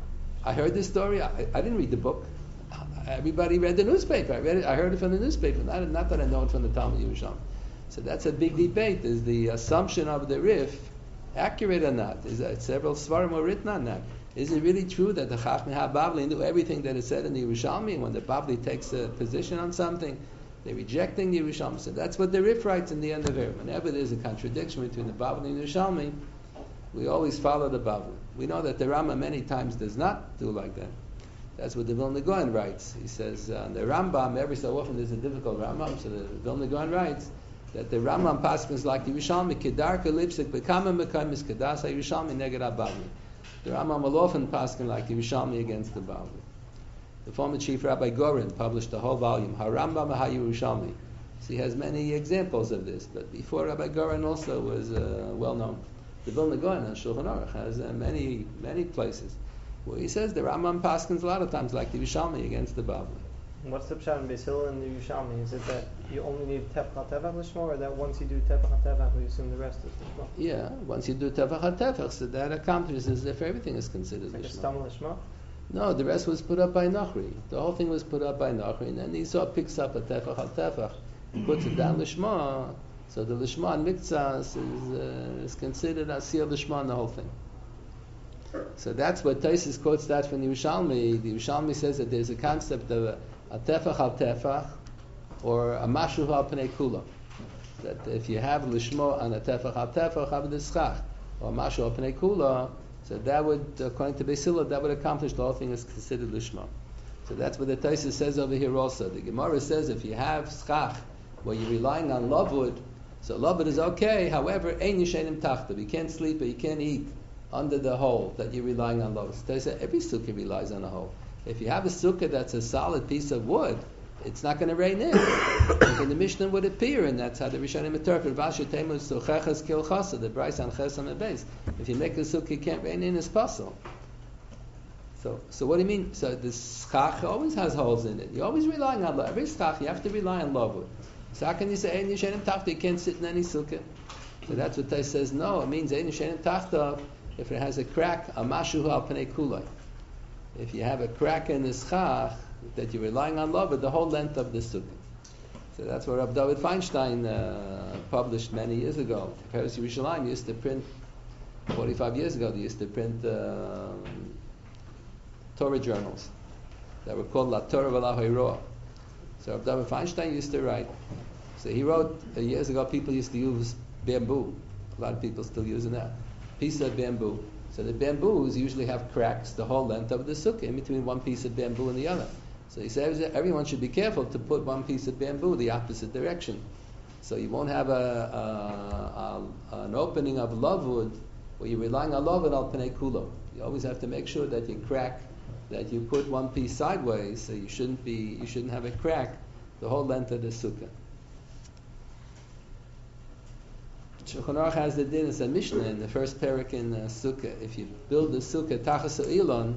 I heard this story. I, I didn't read the book. Everybody read the newspaper. I read it. I heard it from the newspaper. Not, not that I know it from the Talmud Yerushalmi. So that's a big debate. Is the assumption of the Rif accurate or not? Is that several svarim were written on that? Is it really true that the Chachmei HaBavli knew everything that is said in the Yerushalmi, and when the Bavli takes a position on something, they're rejecting the Yerushalmi? So that's what the Rif writes in the end of it. Whenever there's a contradiction between the Bavli and the Yerushalmi, we always follow the Bavli. We know that the Rambam many times does not do like that. That's what the Vilna Gaon writes. He says, uh, the Rambam, every so often there's a difficult Rambam, so the Vilna Gaon writes that the Rambam paskins like the Yerushalmi, Kedarka Lipsik, Bekama Mekam is Kedas HaYerushalmi Neged HaBavli. The Rambam will often paskin like the Yerushalmi against the Bavli. The former chief Rabbi Gorin published a whole volume, HaRambam HaYerushalmi. So he has many examples of this, but before Rabbi Gorin also was uh, well known. The Vilna Gaon on Shulchan Aruch has uh, many, many places where he says the Rambam paskins a lot of times like the Yerushalmi against the Bavli. What's the pshat in Beis Hillel and the Yerushalmi? Is it that you only need Tefach HaTefach L'Shma, or that once you do Tefach HaTefach, we assume the rest is L'Shma? Yeah, once you do Tefach HaTefach, so that accomplishes if everything is considered Like a L'Shma. Stam L'Shma? No, the rest was put up by Nachri. The whole thing was put up by Nachri, and then Esau picks up a tefach al tefach and puts it down lishma. So the lishma and mikzas is, uh, is considered asiyah lishma in the whole thing. So that's what Taisus quotes that from the Yerushalmi. The Yerushalmi says that there's a concept of a, a tefach al tefach or a mashu al pnei kula. That if you have lishma and a tefach al tefach, have the schach or mashu al pnei kula. So that would, according to Beis Hillel, that would accomplish the whole thing is considered lishma. So that's what the Taisus says over here also. The Gemara says if you have schach where you're relying on lavud, so lavud is okay. However, ein yishenim tachtav, you can't sleep or you can't eat under the hole that you're relying on lavud. So Taisus, every sukkah relies on a hole. If you have a sukkah that's a solid piece of wood, it's not going to rain in. Like in the Mishnah would appear, and that's how the Rishonim interpret. The Bryce on Chesam and Beis. If you make a sukkah, you can't rain in, it's possible. So, so what do you mean? So the schach always has holes in it. You're always relying on every schach. You have to rely on lavud. So how can you say ein yishenim tachta? You can't sit in any sukkah. So that's what Tais says. No, it means ein yishenim tachta if it has a crack, a mashu al pnei kulai. If you have a crack in the schach that you're relying on lavud, the whole length of the sukkah. So that's what Rav David Feinstein uh, published many years ago. Paris Yerushalayim used to print forty-five years ago. They used to print uh, Torah journals that were called La Torah V'La Hoiroa. So Rav David Feinstein used to write. So he wrote uh, years ago. People used to use bamboo. A lot of people still using that piece of bamboo. So the bamboos usually have cracks the whole length of the sukkah in between one piece of bamboo and the other. So he says that everyone should be careful to put one piece of bamboo the opposite direction. So you won't have a, a, a an opening of lavud where you're relying on lavud al pnei kulo. You always have to make sure that you crack, that you put one piece sideways, so you shouldn't be, you shouldn't have a crack the whole length of the sukkah. Shulchan Aruch has the din as a Mishnah in the first parak in uh, sukkah. If you build the sukkah tachas ilon,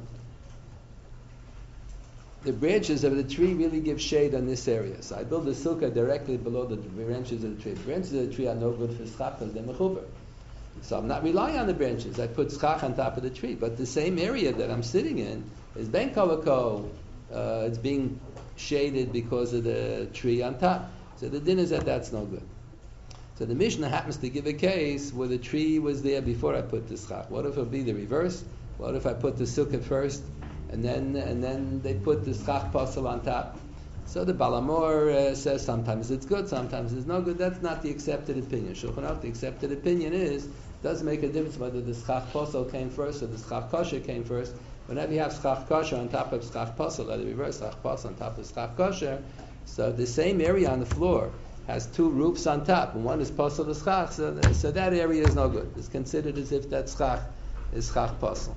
the branches of the tree really give shade on this area. So I build the sukkah directly below the branches of the tree. The branches of the tree are no good for schach because they're mechuber. So I'm not relying on the branches. I put schach on top of the tree. But the same area that I'm sitting in is ben kolako. Uh, it's being shaded because of the tree on top. So the din is that that's no good. So the Mishnah happens to give a case where the tree was there before I put the schach. What if it would be the reverse? What if I put the sukkah first and then and then they put the schach pasel on top? So the Balamor uh, says sometimes it's good, sometimes it's no good. That's not the accepted opinion. Shulchan Aruch, the accepted opinion is, does make a difference whether the schach pasel came first or the schach kosher came first. Whenever you have schach kosher on top of schach pasel, or the reverse schach pasel on top of schach kosher, so the same area on the floor has two roofs on top, and one is pasel the schach, so, so that area is no good. It's considered as if that schach is schach pasel.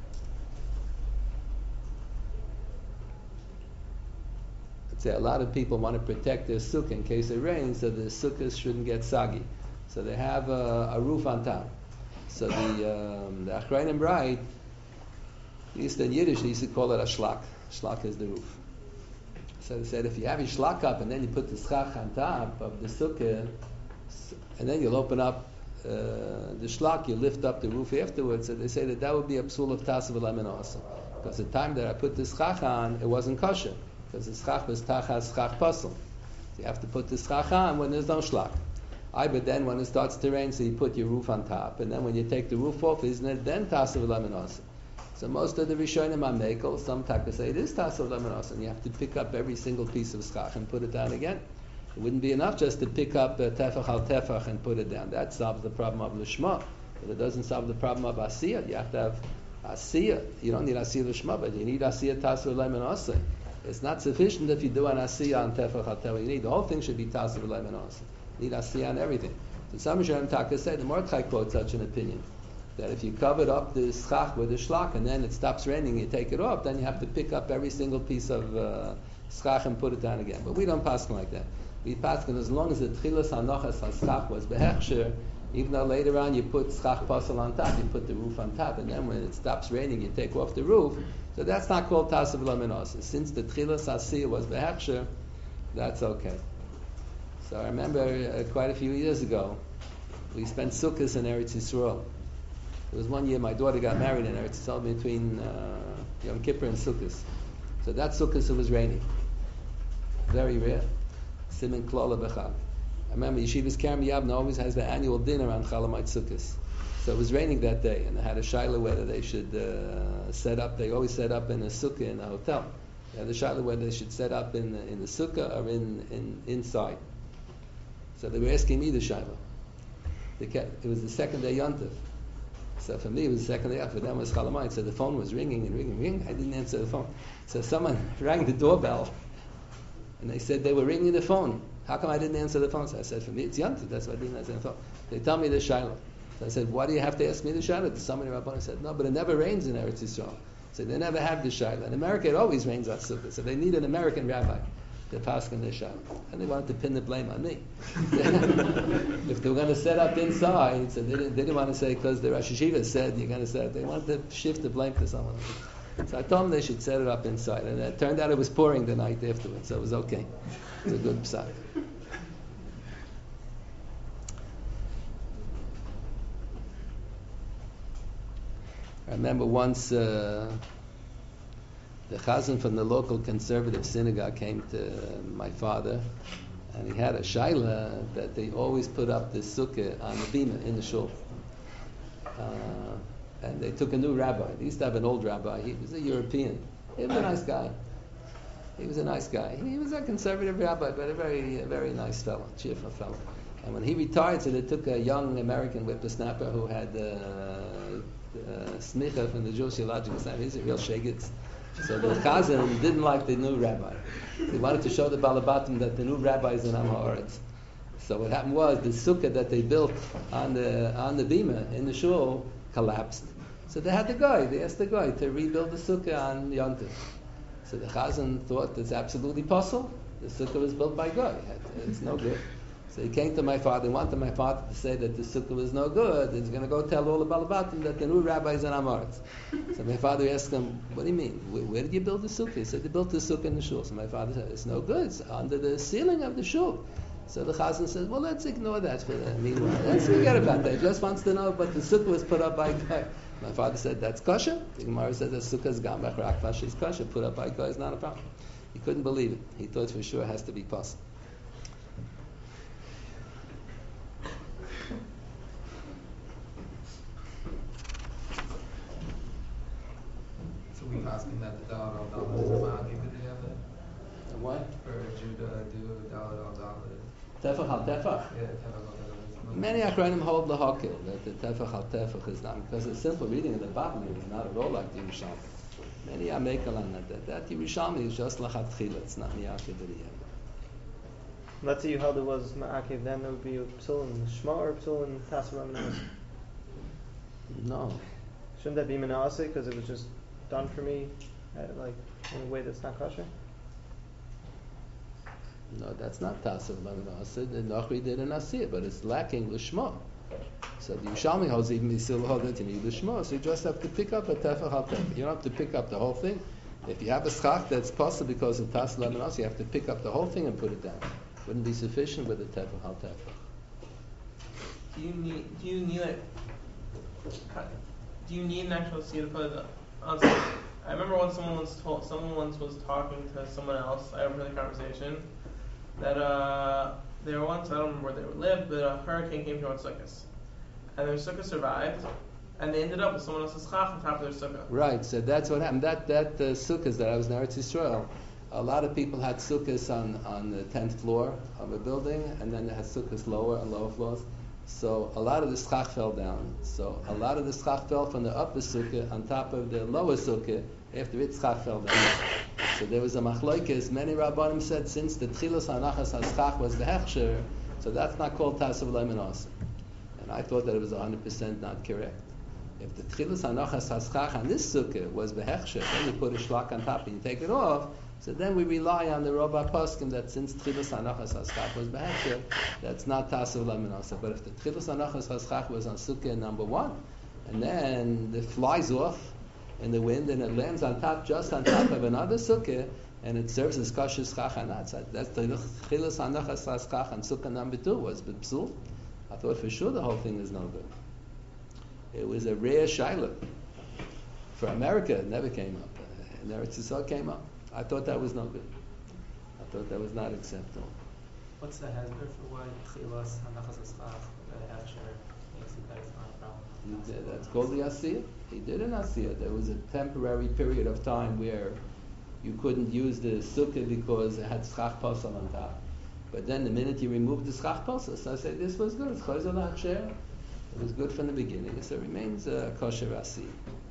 I'd say a lot of people want to protect their sukkah in case it rains, so the sukkahs shouldn't get soggy. So they have a, a roof on top. So the um, the Achrayim write, used in Yiddish, they used to call it a shlak. Shlak is the roof. So they said if you have your shlak up and then you put the schach on top of the sukkah, and then you'll open up uh, the shlak, you lift up the roof afterwards. So they say that that would be a psul of tasav lemon also. Because the time that I put the schach on, it wasn't kosher. Because the schach was tachas schach pasel. So you have to put the schach on when there's no shlak. I, but then when it starts to rain, so you put your roof on top. And then when you take the roof off, isn't it then tasav lemon also? So most of the Rishonim are mekel. Some type of say it is tasav lemanos, and you have to pick up every single piece of schach and put it down again. It wouldn't be enough just to pick up uh, tefach al tefach and put it down. That solves the problem of lishma, but it doesn't solve the problem of asiyah. You have to have asiyah. You don't need asiyah lishma, but you need asiyah tasav lemanos. It's not sufficient if you do an asiyah on tefach al tefach. You need the whole thing should be tasav lemanos. You need asiyah on everything. So some Rishonim taka say the Mordechai quotes such an opinion, that if you covered up the schach with the shlak and then it stops raining, you take it off, then you have to pick up every single piece of uh, schach and put it down again. But we don't pass like that. We pass as long as the tchilas hanochas haschach was behechsher, even though later on you put schach pasel on top, you put the roof on top, and then when it stops raining, you take off the roof. So that's not called tasav lemanos. Since the tchilas hasiyah was behechsher, that's okay. So I remember uh, quite a few years ago, we spent sukkahs in Eretz Yisrael. There was one year my daughter got married in Eretz Yisrael between uh, Yom Kippur and Sukkot. So that Sukkot it was raining. Very rare. Siman Klola B'Chag. I remember Yeshivas Kerem Yavna always has the annual dinner on Chalamite Sukkot. So it was raining that day, and they had a shaila whether they should uh, set up. They always set up in a sukkah in a hotel. They had a shaila whether they should set up in the, in the sukkah or in, in inside. So they were asking me the shaila. They kept, it was the second day Yontif. So for me it was the second day up. For them it was Chalamite. So the phone was ringing and ringing and ringing. I didn't answer the phone. So someone rang the doorbell, and they said they were ringing the phone. How come I didn't answer the phone? So I said, for me it's Yontif. That's why I didn't answer the phone. They tell me the shaila. So I said, why do you have to ask me the shaila? Somebody Rabbanan said, no, but it never rains in Eretz Yisrael. So they never have the shaila. In America, it always rains on Sukkot. So they need an American rabbi to pass on their shaila. And they wanted to pin the blame on me. If they were going to set up inside, so they didn't, they didn't want to say because the Rosh Hashiva said you're going to set up. They wanted to shift the blame to someone else. So I told them they should set it up inside. And it turned out it was pouring the night afterwards, so it was okay. It was a good psak. I remember once uh, the chazan from the local conservative synagogue came to my father, and he had a shaila that they always put up the sukkah on the bima in the shul. Uh, and they took a new rabbi. They used to have an old rabbi. He was a European. He was a nice guy. He was a nice guy. He was a conservative rabbi, but a very, a very nice fellow, cheerful fellow. And when he retired, so they took a young American whippersnapper who had uh, uh, smicha from the Jewish Theological Society. He's a real shegitz. So the chazan didn't like the new rabbi. He wanted to show the balabatim that the new rabbi is an Am Haaretz. So what happened was the sukkah that they built on the on the bima in the shul collapsed. So they had the guy. They asked the guy to rebuild the sukkah on Yontif. So the chazan thought it's absolutely possible. The sukkah was built by guy. It's no good. So he came to my father and wanted my father to say that the sukkah was no good. He's going to go tell all the balabatim that the new rabbi is an Am Haaretz. So my father asked him, what do you mean? Where, where did you build the sukkah? He said, they built the sukkah in the shul. So my father said, it's no good. It's under the ceiling of the shul. So the chazan said, well, let's ignore that for the meanwhile. Let's forget about that. He just wants to know, but the sukkah was put up by guy. My father said, that's kosher. The Gemara says that sukkah is gam b'chrak vash is kosher. Put up by guy is not a problem. He couldn't believe it. He thought for sure it has to be possible. We asking that the dollar al dollar is a ma'akiv together. And what? For a Jew to do dollar al dollar. Tefach al tefach. Yeah, tefach al dollar. Many achronim hold the hakil that the tefach al tefach is not because it's simple reading of the Bavli is not at all like the Yerushalmi. Many are makel on that. That, that Yerushalmi is just lachat chila. It's not miyakiv b'diyah. Let's say you held it was ma'akiv, then there would be a psul in Shema or a psul in Tasar Menaseh. No. Shouldn't that be Menaseh because it was just done for me, uh, like in a way that's not kosher? No, that's not Tasav Lamanasa. The Nachri did an Asir, but it's lacking Lishma. So the Yerushalmi holds even the still hold it in you Lishma. So you just have to pick up a Tefach al Tefach. You don't have to pick up the whole thing. If you have a schach that's possible because of Tasav Lamanasa, you have to pick up the whole thing and put it down. Wouldn't be sufficient with the Tefach al Tefach. Do you need? Do you need like? Do you need an actual seed to put it on? I remember when someone once told someone once was talking to someone else. I overheard the conversation that uh, they were once, I don't remember where they lived, but a hurricane came through on sukkahs, and their sukkah survived, and they ended up with someone else's chaf on top of their sukkah. Right. So that's what happened. That that uh, sukkahs that I was in Eretz Yisrael. A lot of people had sukkahs on, on the tenth floor of a building, and then they had sukkahs lower and lower floors. So a lot of the schach fell down. So a lot of the schach fell from the upper sukkah on top of the lower sukkah after its schach fell down. So there was a machlokes. Many rabbanim said since the tchilas hanachas haschach was the hechsher, so that's not called tasav lemenos. And I thought that it was one hundred percent not correct. If the tchilas hanachas haschach on this sukkah was the hechsher, then you put a shlak on top and you take it off. So then we rely on the Rabba Poskim that since Tchilas Hanachas Haschach was Behechsher, that's not Tasav Laminasa. But if the Tchilas Hanachas Haschach was on Sukkah number one, and then it flies off in the wind and it lands on top, just on top of another Sukkah, and it serves as Kosher Schach Hanatz. That's the Tchilas Hanachas Haschach on Sukkah number two was B'psul. I thought for sure the whole thing is no good. It was a rare shaila. For America, it never came up. In Eretz Yisrael came up. I thought that was no good. I thought that was not acceptable. What's the hezbollah for why Chilas Hanachas Eschach Hechsher makes it that it's not a problem? He did, that's called the Asiyah. He did an Asiyah. There was a temporary period of time where you couldn't use the sukkah because it had schach pasal on top. But then the minute you removed the schach pasal, so I say this was good. It's chayzer la'achsher. It was good from the beginning, so it remains a kosher Asiyah.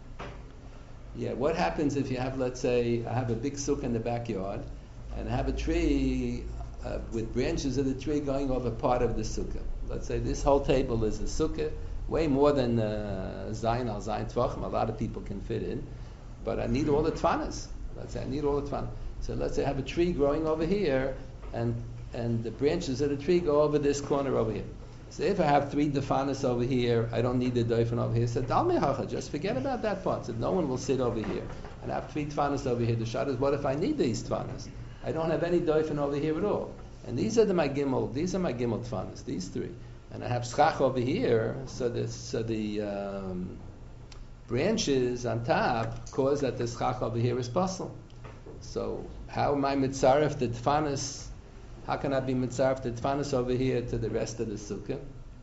Yeah, what happens if you have, let's say, I have a big sukkah in the backyard, and I have a tree uh, with branches of the tree going over part of the sukkah. Let's say this whole table is a sukkah, way more than uh, Zayin al Zayin Tvachim. A lot of people can fit in, but I need all the tfanas. Let's say I need all the tfanas. So let's say I have a tree growing over here, and and the branches of the tree go over this corner over here. So if I have three defanas over here, I don't need the doifan over here. So dal mehacha, just forget about that part. So no one will sit over here. And I have three tfanas over here. The shot is, what if I need these tfanas? I don't have any doifan over here at all. And these are the my gimel. These are my gimel tfanas. These three. And I have schach over here. So the so the um, branches on top cause that the schach over here is possible. So how am I mitzaref the tfanas? How can I be mitzaref the tfanas over here to the rest of the sukkah?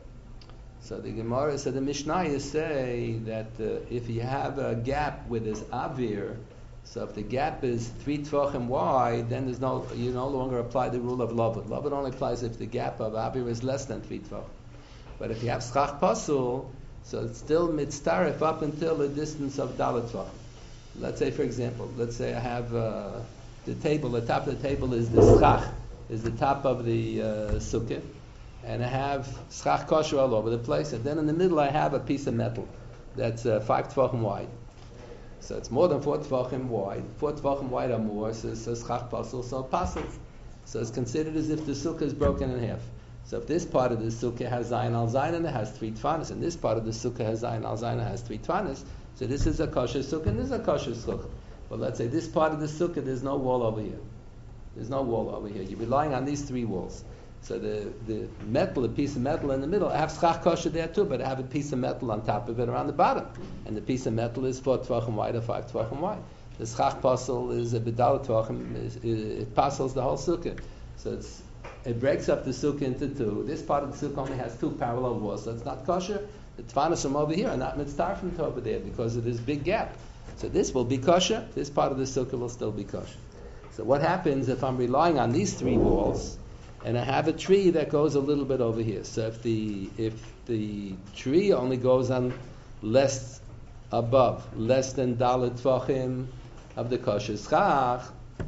So the Gemara, so the Mishnayos say that uh, if you have a gap with this avir, so if the gap is three tvachim wide, then there's no, you no longer apply the rule of lavud. Lavud only applies if the gap of avir is less than three tvachim. But if you have schach pasul, so it's still mitzaref up until a distance of dalet tvachim. Let's say, for example, let's say I have uh, the table, the top of the table is the schach, is the top of the uh, sukkah, and I have schach kosher all over the place, and then in the middle I have a piece of metal that's uh, five tvachim wide. So it's more than four tvachim wide. Four tvachim wide or more, so it's schach pasul, so pasul. So it's considered as if the sukkah is broken in half. So if this part of the sukkah has zayin al zayin and it has three tfanas, and this part of the sukkah has zayin al zayin and has three tfanas, so this is a kosher sukkah and this is a kosher sukkah. But let's say this part of the sukkah, there's no wall over here. There's no wall over here. You're relying on these three walls. So the, the metal, a piece of metal in the middle, I have schach kosher there too, but I have a piece of metal on top of it around the bottom. And the piece of metal is four tvachim wide or five tvachim wide. The schach pasul is a bedal tvachim, it pasels the whole sukkah. So it's, it breaks up the sukkah into two. This part of the sukkah only has two parallel walls, so it's not kosher. The tfanas from over here are not mitzvah from over there because of this big gap. So this will be kosher, this part of the sukkah will still be kosher. So what happens if I'm relying on these three walls and I have a tree that goes a little bit over here? So if the if the tree only goes on less above, less than dalet tvachim of the kosher schach,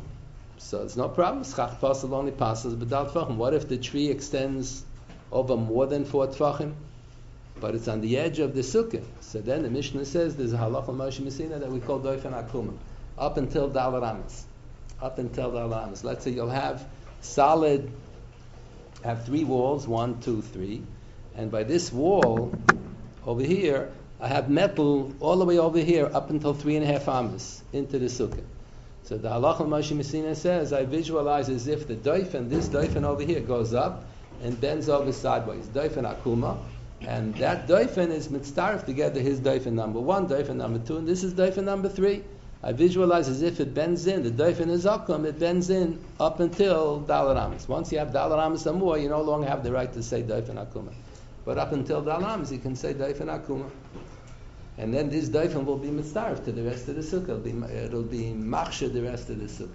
so it's no problem. Schach pasul only passes b'dalet tvachim. What if the tree extends over more than four tvachim, but it's on the edge of the sukkah? So then the Mishnah says there's a halach on Moshe Messina that we call doifen akuma, up until dalet amas. Up until the alamas. Let's say you'll have solid, have three walls, one, two, three, and by this wall over here, I have metal all the way over here up until three and a half amas into the sukkah. So the halach of Moshe Messina says, I visualize as if the doifen, this doifen over here, goes up and bends over sideways. Doifen akuma, and that doifen is mitzaref together his doifen number one, doifen number two, and this is doifen number three. I visualize as if it bends in, the doifen is akum, it bends in up until dalet amas. Once you have dalet amas or more, you no longer have the right to say doifen akuma. But up until dalet amas, you can say doifen akuma. And then this doifen will be mitzaref to the rest of the sukkah. It'll be, it'll be machshir the rest of the sukkah.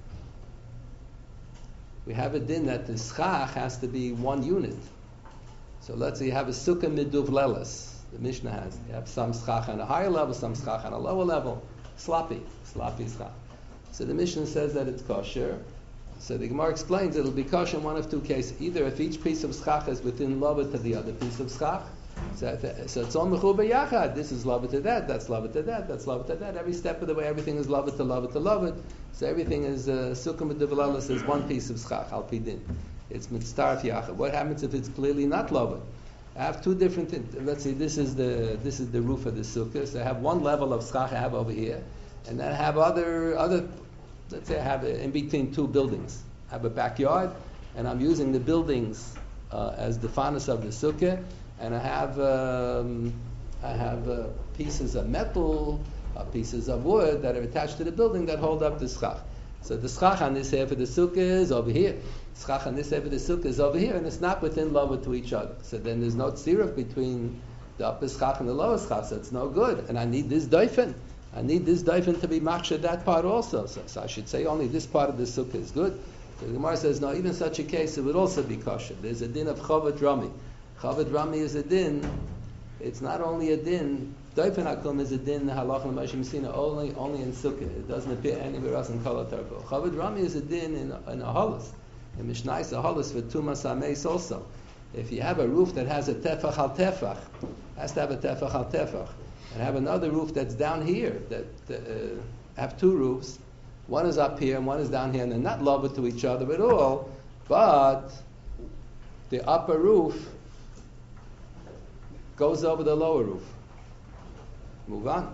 We have a din that the schach has to be one unit. So let's say you have a sukkah miduvlelas. The Mishnah has. You have some schach on a higher level, some schach on a lower level. Sloppy, sloppy schach. So the Mishnah says that it's kosher. So the Gemara explains it'll be kosher in one of two cases. Either if each piece of schach is within lava to the other piece of schach. So, so it's all mechuba yachad. This is lava to that, that's lava to that, that's lava to that. Every step of the way, everything is lava to lava to lava. So everything is sukkah medivalalas is one piece of schach, al pidin. It's mitztarf yachad. What happens if it's clearly not lava? I have two different things. Let's see, this is the this is the roof of the sukkah. So I have one level of schach I have over here, and then I have other other. Let's say I have a, in between two buildings. I have a backyard, and I'm using the buildings uh, as the fanas of the sukkah, and I have um, I have uh, pieces of metal, uh, pieces of wood that are attached to the building that hold up the schach. So the schach on this half of the sukkah is over here. Schach on this half of the sukkah is over here, and it's not within lower to each other. So then there's no tziruf between the upper schach and the lower schach, so it's no good. And I need this doifen. I need this doifen to be maksha that part also. So, so I should say only this part of the sukkah is good. So the Gemara says, no, even such a case, it would also be kosher. There's a din of chavad rami. Chavad rami is a din. It's not only a din. Doifen hakum is a din, halach l'Moshe Messina, only only in sukkah. It doesn't appear anywhere else in kol hatarbo. Chavad rami is a din in, in a holus. In Mishnah is a holus for tumas hameis also. If you have a roof that has a tefach al tefach, has to have a tefach al tefach, and have another roof that's down here, that uh, have two roofs, one is up here and one is down here, and they're not lowered to each other at all, but the upper roof goes over the lower roof. Move on.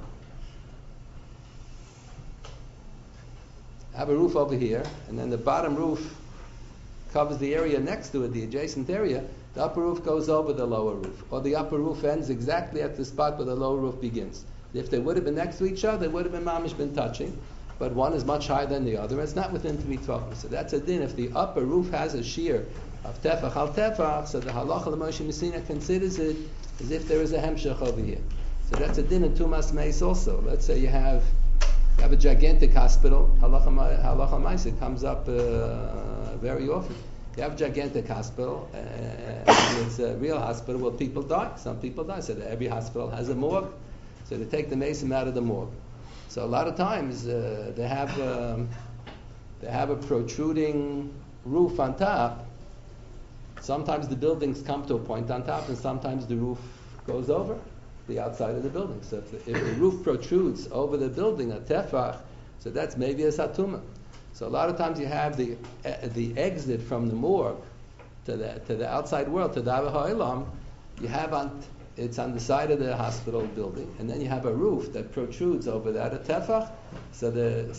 Have a roof over here, and then the bottom roof covers the area next to it, the adjacent area. The upper roof goes over the lower roof, or the upper roof ends exactly at the spot where the lower roof begins. If they would have been next to each other, they would have been mamish been touching, but one is much higher than the other, and it's not within three tvachim. So that's a din. If the upper roof has a shear of tefach al tefach, so the halacha l'Moshe Messina considers it as if there is a hemshech over here. So that's a din in tumas meis also. Let's say you have you have a gigantic hospital. Halacha halacha ma'aseh comes up uh, very often. You have a gigantic hospital, uh, and it's a real hospital where people die. Some people die. So that every hospital has a morgue. So they take the mason out of the morgue. So a lot of times uh, they have um, they have a protruding roof on top. Sometimes the buildings come to a point on top, and sometimes the roof goes over the outside of the building. So if the, if the roof protrudes over the building, a tefach, so that's maybe a satuma. So a lot of times you have the uh, the exit from the morgue to the to the outside world, to the Avah Ha'olam, you have on it's on the side of the hospital building, and then you have a roof that protrudes over that, a tefach. So the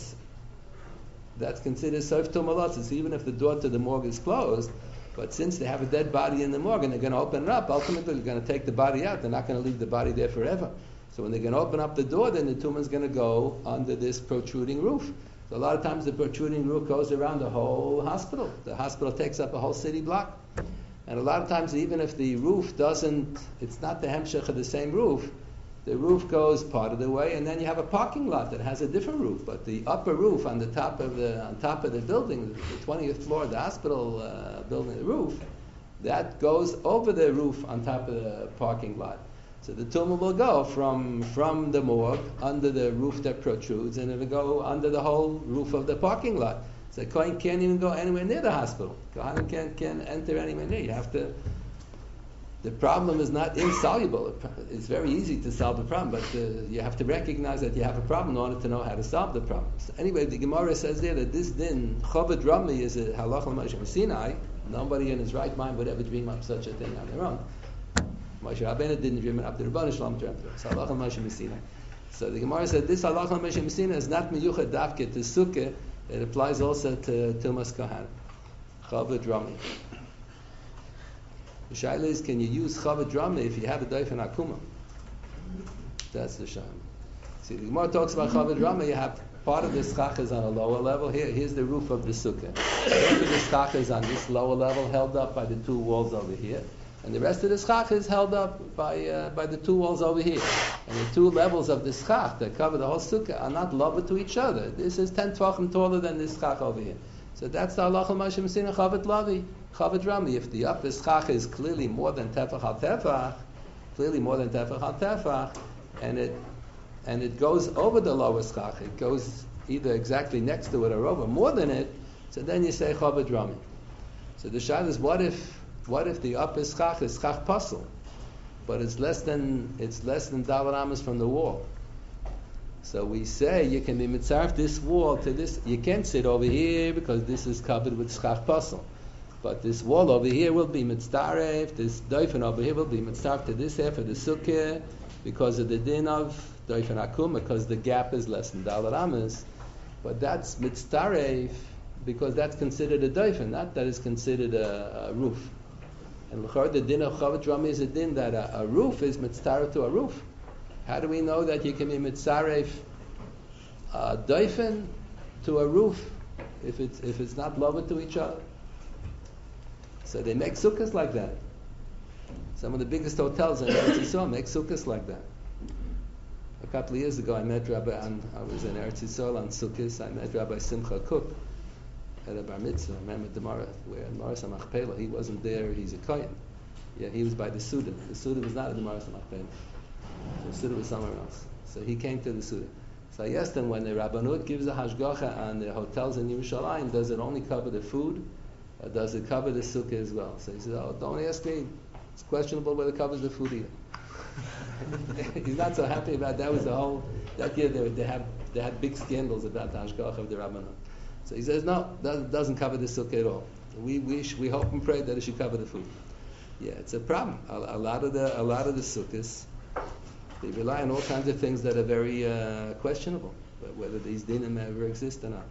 that's considered soif tumalotzus, even if the door to the morgue is closed. But since they have a dead body in the morgue and they're going to open it up, ultimately they're going to take the body out. They're not going to leave the body there forever. So when they're going to open up the door, then the tumor is going to go under this protruding roof. So a lot of times the protruding roof goes around the whole hospital. The hospital takes up a whole city block. And a lot of times, even if the roof doesn't, it's not the hemshech of the same roof, the roof goes part of the way, and then you have a parking lot that has a different roof. But the upper roof on the top of the on top of the building, the twentieth floor of the hospital uh, building, the roof, that goes over the roof on top of the parking lot. So the tumor will go from from the morgue under the roof that protrudes, and it'll go under the whole roof of the parking lot. So Kohen can't even go anywhere near the hospital. Kohen can't, can't enter anywhere near. You have to. The problem is not insoluble. It's very easy to solve the problem, but uh, you have to recognize that you have a problem in order to know how to solve the problem. So anyway, the Gemara says there that this din, Chavad Rami, is a halacha l'Moshe Sinai. Nobody in his right mind would ever dream up such a thing on their own. Moshe Rabbeinu didn't dream it up. The Rebbeinu Shalom dreamt it. So halacha l'Moshe Sinai. So the Gemara said this halacha l'Moshe Sinai is not miyuchad davke to sukkah. It applies also to Tumas Kohan. Chavad Rami. The shaila is, can you use Chavad Rami if you have a doifen akuma? That's the shaila. See, the Gemara talks about Chavad Rami. You have part of the schach is on a lower level. Here, here's the roof of the sukkah. The rest of the schach is on this lower level, held up by the two walls over here. And the rest of the schach is held up by uh, by the two walls over here. And the two levels of the schach that cover the whole sukkah are not lowered to each other. This is ten tvachim taller than this schach over here. So that's the halacha Moshe Messina Chavad Lavi, Chavad Rami. If the upper schach is clearly more than tefach al tefach, clearly more than tefach al tefach, and it and it goes over the lower schach, it goes either exactly next to it or over more than it. So then you say Chavad Rami. So the shayla is, what if what if the upper schach is schach pasul, but it's less than it's less than davar amas from the wall? So we say you can be mitzaref this wall to this. You can't sit over here because this is covered with schach pasul. But this wall over here will be mitzaref. This doifen over here will be mitzaref to this half of the sukkah because of the din of doifen akum, because the gap is less than davar amas. But that's mitzaref because that's considered a doifen, not that is considered a, a roof. And the din of Chavad Rami is a din that a, a roof is mitzaref to a roof. How do we know that you can be mitzaref uh, doifen to a roof if it's if it's not lover to each other? So they make sukkahs like that. Some of the biggest hotels in Eretz Yisrael make sukkahs like that. A couple of years ago, I met Rabbi. On, I was in Eretz Yisrael on sukkahs. I met Rabbi Simcha Cook at a bar mitzvah. I met Demara. We're in Maras HaMachpelah. He wasn't there. He's a kohen. Yeah, he was by the Suda. The Suda was not at the Maras HaMachpelah. The Suda was somewhere else. So he came to the Suda. So I asked him, when the Rabbanut gives a hashgacha on the hotels in Yerushalayim, does it only cover the food, or does it cover the sukkah as well? So he said, oh, don't ask me. It's questionable whether it covers the food either. He's not so happy about that. Was the whole that year they, they have they had big scandals about the hashgacha of the Rabbanut. So he says, no, that doesn't cover the sukkah at all. We we sh- we hope and pray that it should cover the food. Yeah, it's a problem. A, a lot of the a lot of the sukkahs, they rely on all kinds of things that are very uh, questionable, but whether these dinim ever exist or not.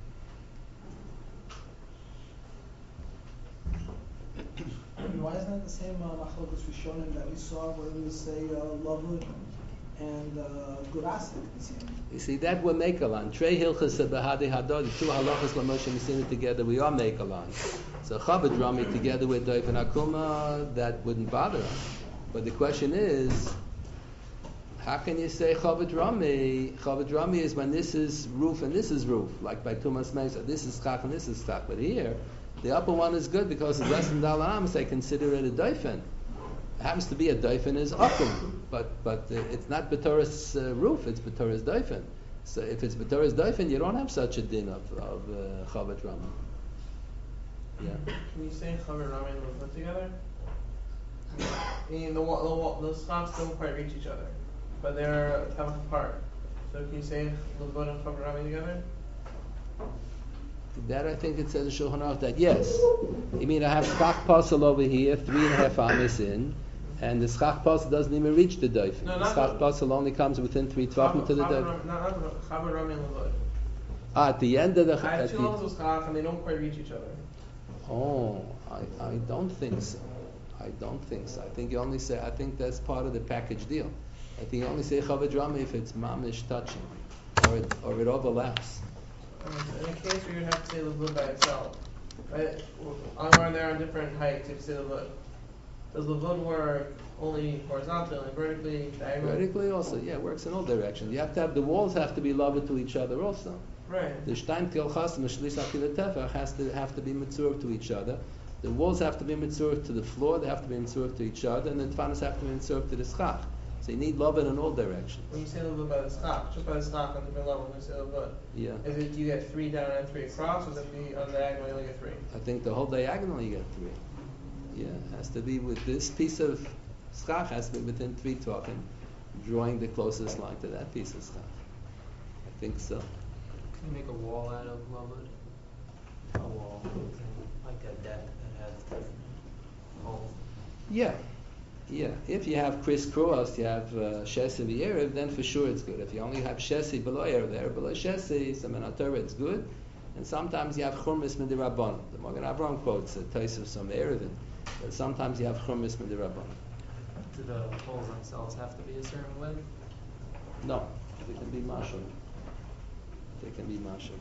And why isn't that the same uh, machlokas rishonim that we saw where we say uh, lavud and uh, gurasik? You see, that we're makelan. Trei hilchas behadi hadod. The two halachas l'moshe misina together. We are makelan. So chabad rami together with doif and akuma, that wouldn't bother us. But the question is, how can you say chabad rami? Chabad rami is when this is roof and this is roof, like by Tumas Mesa. This is chach and this is chach. But here, the upper one is good because it's less than dalam. They consider it a doifen. It happens to be a doifen is akum, but but uh, it's not b'toras uh, roof. It's b'toras doifen. So if it's b'toras doifen, you don't have such a din of of uh, chabad rami. Yeah. Can you say Chaver Rami and Levut together? I mean, the wall, the wall, the slots don't quite reach each other, but they're a tough apart. So can you say Levut and Chaver Rami together? That I think it says in Shulchan Aruch that yes. You mean I have schach pasel over here, three and a half amis in, and the schach pasel doesn't even reach the doifen. No, the not schach the- pasel only comes within three tvachim to the Chaver doifen. Rami- Not not Chaver Rami and Levut. Ah, at the end of the. I have at two the- levels of schach and they don't quite reach each other. Oh, I, I don't think so. I don't think so. I think you only say. I think that's part of the package deal. I think you only say chavod rami if it's mamish touching, or it, or it overlaps. In a case where you have to say Levut by itself, right? On or they're on different heights, if you say Levut. Does Levut work only horizontally, vertically, diagonally? Vertically also, yeah, it works in all directions. You have to have the walls have to be loved to each other also. Right. The Stein Kilchas and Shlis Achil Tefach has to have to be mitzurah to each other. The walls have to be mitzurah to the floor. They have to be mitzurah to each other, and the tfanas have to be mitzurah to the schach. So you need love in all directions. When you say Levut by the schach, just by the schach on different levels, when you say Levut, Yeah, is it you get three down and three across, or is it the on the diagonal you only get three? I think the whole diagonal you get three. Yeah, it has to be with this piece of schach has to be within three tvachim, drawing the closest line to that piece of schach. I think so. Can you make a wall out of Levut? A wall, like a deck that has different holes. Yeah, yeah. If you have crisscross, you have uh, shesi v'yerev, then for sure it's good. If you only have shesi below yerev, there below shesi, so in Torah it's good. And sometimes you have churmis midirabban. The Magen Avraham quotes a taste of some erevin, but sometimes you have churmis midirabban. Do the holes themselves have to be a certain way? No, they can be mashal. They can be mashal.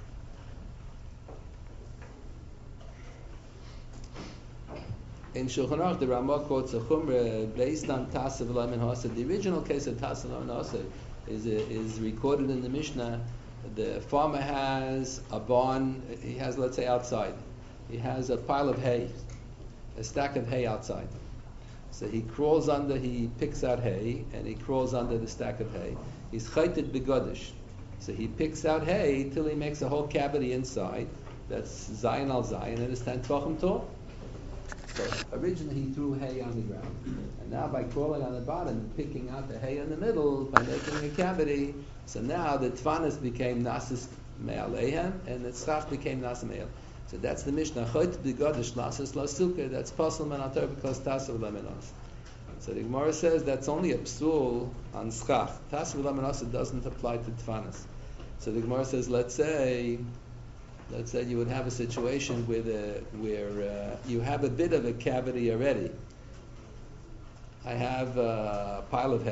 In Shulchan Aruch, the Ramah quotes a chumrah based on Tasav V'Laim and Hasad. The original case of Tasav V'Laim and Hasad is is recorded in the Mishnah. The farmer has a barn. He has, let's say, outside. He has a pile of hay, a stack of hay outside. So he crawls under. He picks out hay, and he crawls under the stack of hay. He's chayted begodish. So he picks out hay till he makes a whole cavity inside. That's zayin al zayin, and it's ten tvachim tall. So originally he threw hay on the ground, and now by crawling on the bottom and picking out the hay in the middle, by making a cavity, so now the tfanas became nasis me'alehem, and the tzchach became nasis me'al. So that's the Mishnah. Chayt b'godesh nasis lasuka. That's pasal menatar because tasav lemenos. So the Gemara says that's only a psul on tzchach. Tasav lemenos doesn't apply to tfanas. So the Gemara says, let's say. Let's say you would have a situation where the, where uh, you have a bit of a cavity already. I have a pile of hay,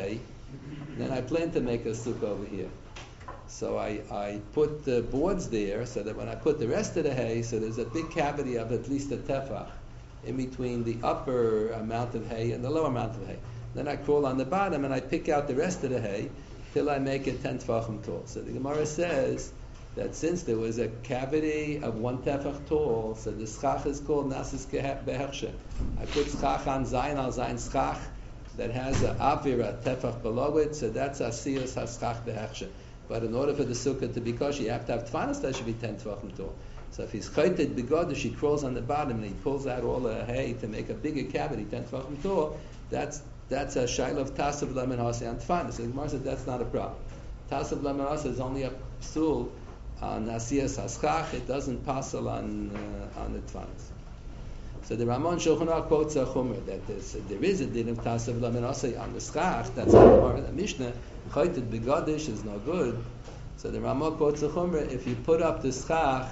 Then I plan to make a sukkah over here. So I, I put the boards there so that when I put the rest of the hay, so there's a big cavity of at least a tefach in between the upper amount of hay and the lower amount of hay. Then I crawl on the bottom and I pick out the rest of the hay till I make it ten tefachim tall. So the Gemara says that since there was a cavity of one tefach tall, so the schach is called nasis behershe. I put schach on zayin al zayin schach that has a avira tefach below it, so that's asiyas haschach behershe. But in order for the sukkah to be kosher, you have to have tfanas that should be ten tefachim tall. So if he's chayted begodish, he crawls on the bottom and he pulls out all the hay to make a bigger cavity, ten tefachim tall. That's that's a shaila of tasav lemon hasi on tfanas. So the Gemara said that's not a problem. Tasav lemon hasi is only a psul on asiyas haschach. It doesn't passel on uh, on the tfanas. So the Ramon Shulchan Aruch quotes a chumrah that there is a din of tasav lemon hasi on the schach. That's how the Mishnah chayted begodish is no good. So the Ramah quotes a chumrah, if you put up the schach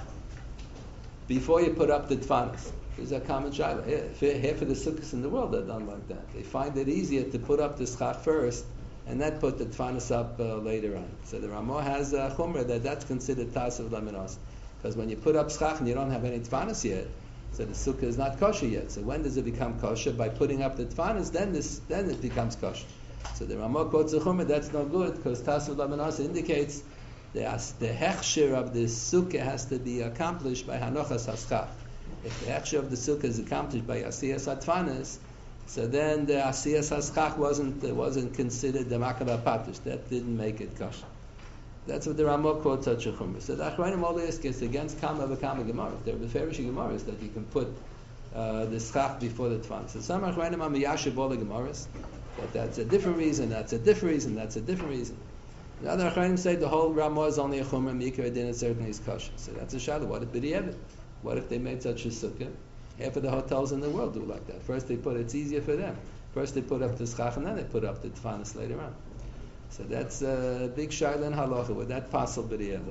before you put up the tfanas. There's a common shayla. Half of the sukkahs in the world are done like that. They find it easier to put up the schach first and then put the tfanas up uh, later on. So the Ramah has a chumrah that that's considered tasav laminos. Because when you put up schach and you don't have any tfanas yet, so the sukkah is not kosher yet. So when does it become kosher? By putting up the tfanas, then this, then it becomes kosher. So the Ramah quotes a chumrah, that's no good, because tasav laminos indicates the, the hechsher of the sukkah has to be accomplished by hanochas haschach. If the hechsher of the sukkah is accomplished by asiyas hatfanas, so then the asiyas haschach wasn't uh, wasn't considered the makabah patish. That didn't make it kosher. That's what the Ramah quotes such a chumrah. So the Achrayim all this is against kama v'kama gemara. There are beferish gemaras that you can put uh, the schach before the tfanas. So some Achrayim are miyashiv all the gemaras. But that's a different reason. That's a different reason. That's a different reason. The other Achrayim say the whole Ramah is only a chumrah, mikra din, it certainly is kosher. So that's a shadow. What if b'di'evet? What if they made such a sukkah? Half of the hotels in the world do like that. First they put, it's easier for them. First they put up the schach and then they put up the tfanas later on. So that's a big shayla in halacha. Would that passel b'di'evet?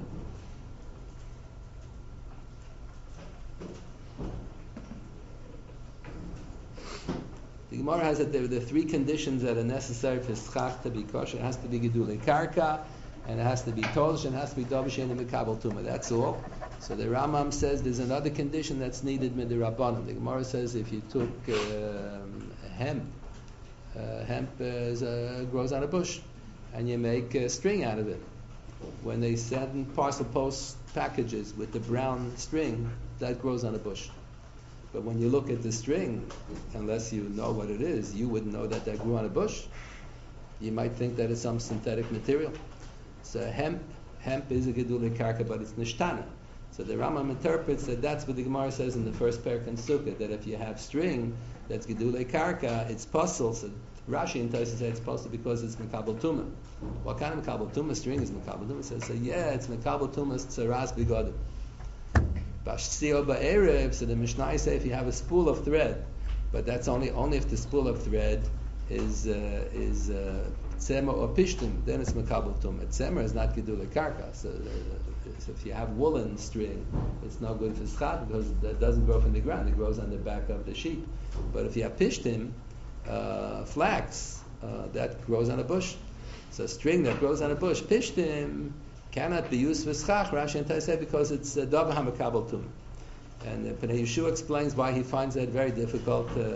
The Gemara has that there are the three conditions that are necessary for schach to be kosher. It has to be gedulei karka, and it has to be tolish, and it has to be davish and mikabel tumah. That's all. So the Rambam says there's another condition that's needed midirabbanan. The Gemara says if you took um, hemp, uh, hemp uh, is, uh, grows on a bush, and you make a string out of it. When they send parcel post packages with the brown string, that grows on a bush. But when you look at the string, unless you know what it is, you wouldn't know that that grew on a bush. You might think that it's some synthetic material. So hemp, hemp is a gedulei karka, but it's nishtana. So the Rambam interprets that that's what the Gemara says in the first parak in Sukkah, that if you have string that's gedulei karka, it's puzzle. So Rashi and Tosfos say it's puzzle because it's mekabel tumah. What kind of mekabel tumah? String is mekabel tumah. So, so yeah, it's mekabel tumah tzaras bigodim. Bashtzio ba'erev, so the Mishnah say if you have a spool of thread, but that's only only if the spool of thread is uh, is tzema uh, or pishtim, then it's mekabel tumah. Tzema is not gedulei karka. So, uh, so if you have woolen string, it's not good for schach because it doesn't grow from the ground; it grows on the back of the sheep. But if you have pishtim, uh, flax, uh, that grows on a bush. So string that grows on a bush, pishtim, cannot be used for schach, Rashi and Tosfos say, because it's davar hamakabel tumah. And uh, Pnei Yeshua explains why he finds that very difficult. Uh,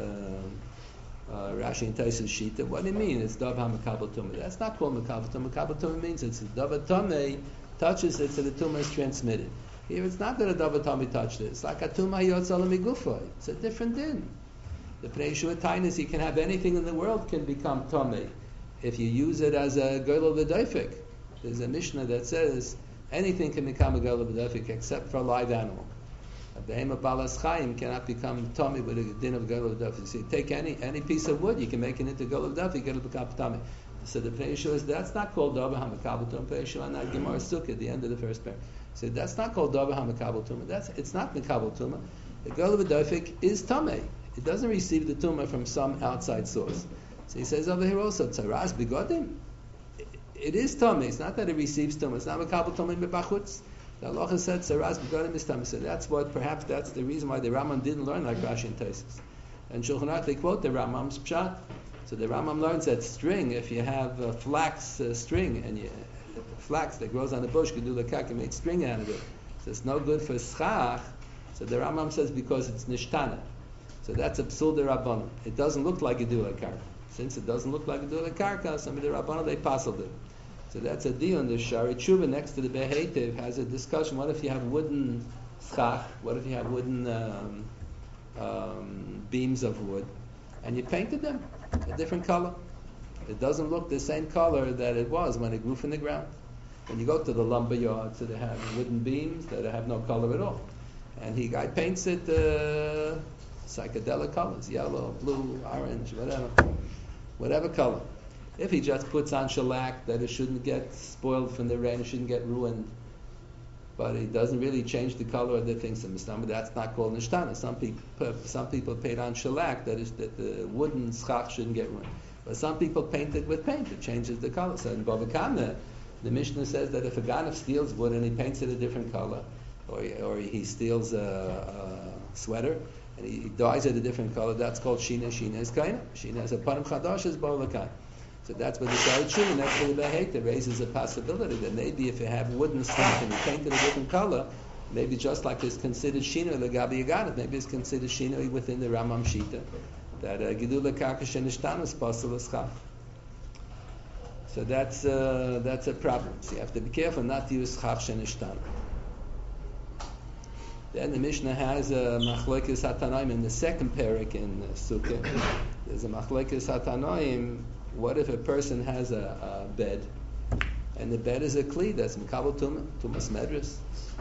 uh, Rashi and Tosfos shita. What do you mean? It's davar hamakabel tumah. That's not called makabel tumah. Makabel tumah means it's a davar tamei touches it, so the tumah is transmitted. Here it's not that a davar tamei touched it. It's like a tumah yotzal migufa. It's a different din. The Pnei Yeshua tainis, you can have anything in the world can become tamei if you use it as a girl v'doifik. There's a Mishnah that says anything can become a girl v'doifik except for a live animal. A behema balas chaim cannot become tummy with a din of girl v'doifik. So you take any any piece of wood, you can make it into girl v'doifik, it'll become tummy. So the Pnei Yeshua is that's not called davar hamakabel tumah. Pnei Yeshua not Gemara Sukkah at the end of the first pair. So that's not called davar hamakabel tumah. That's it's not makabel tumah. The girl v'doifik is tummy. It doesn't receive the tumah from some outside source. So he says over here also tzaras bigodim. It is tummy. It's not that it receives tumah. It's not makabel tumah b'bachutz. The halacha said tzaras bigodim is tummy. So that's what perhaps that's the reason why the Rambam didn't learn like Rashi and Tosfos. And Shulchan Aruch they quote the Rambam's pshat. So the Rambam learns that string, if you have uh, flax uh, string, and you, flax that grows on the bush, gedula karka, made string out of it. So it's no good for schach. So the Rambam says because it's nishtana. So that's a psul de rabbanon. It doesn't look like gedula karka. Since it doesn't look like gedula karka, some of the rabbanon they puzzled it. So that's a deal. The Shari Tshuva next to the Behetiv has a discussion. What if you have wooden schach? What if you have wooden um, um, beams of wood, and you painted them a different color? It doesn't look the same color that it was when it grew from the ground. When you go to the lumber yard, so they have wooden beams that have no color at all, and he guy paints it uh, psychedelic colors: yellow, blue, orange, whatever, whatever color. If he just puts on shellac that it shouldn't get spoiled from the rain, it shouldn't get ruined, but he doesn't really change the color of the things. That's not called nishtana. Some people, some people paint on shellac that is that the wooden schach shouldn't get ruined. But some people paint it with paint; it changes the color. So in Bava Kama, the Mishnah says that if a ganav steals wood and he paints it a different color, or or he steals a, a sweater and he, he dyes it a different color, that's called shina. Shina is kaina. Shina is a panim chadash is Bava Kama. So that's what the Shari Tshuva next to the Beheta raises a possibility that maybe if you have wooden stuff and you paint it a different color, maybe just like it's considered shinoi legabi yaganet, maybe it's considered shinoi within the Ramam Shita, that gedula karka shenishtana is possible as schach. So that's uh, that's a problem. So you have to be careful not to use schach shenishtana. Then the Mishnah has a machlokes hatanoim in the second parak in uh, Sukkah. There's a machlokes hatanoim. What if a person has a, a bed, and the bed is a kli that's mikabel tumah, tumas medras,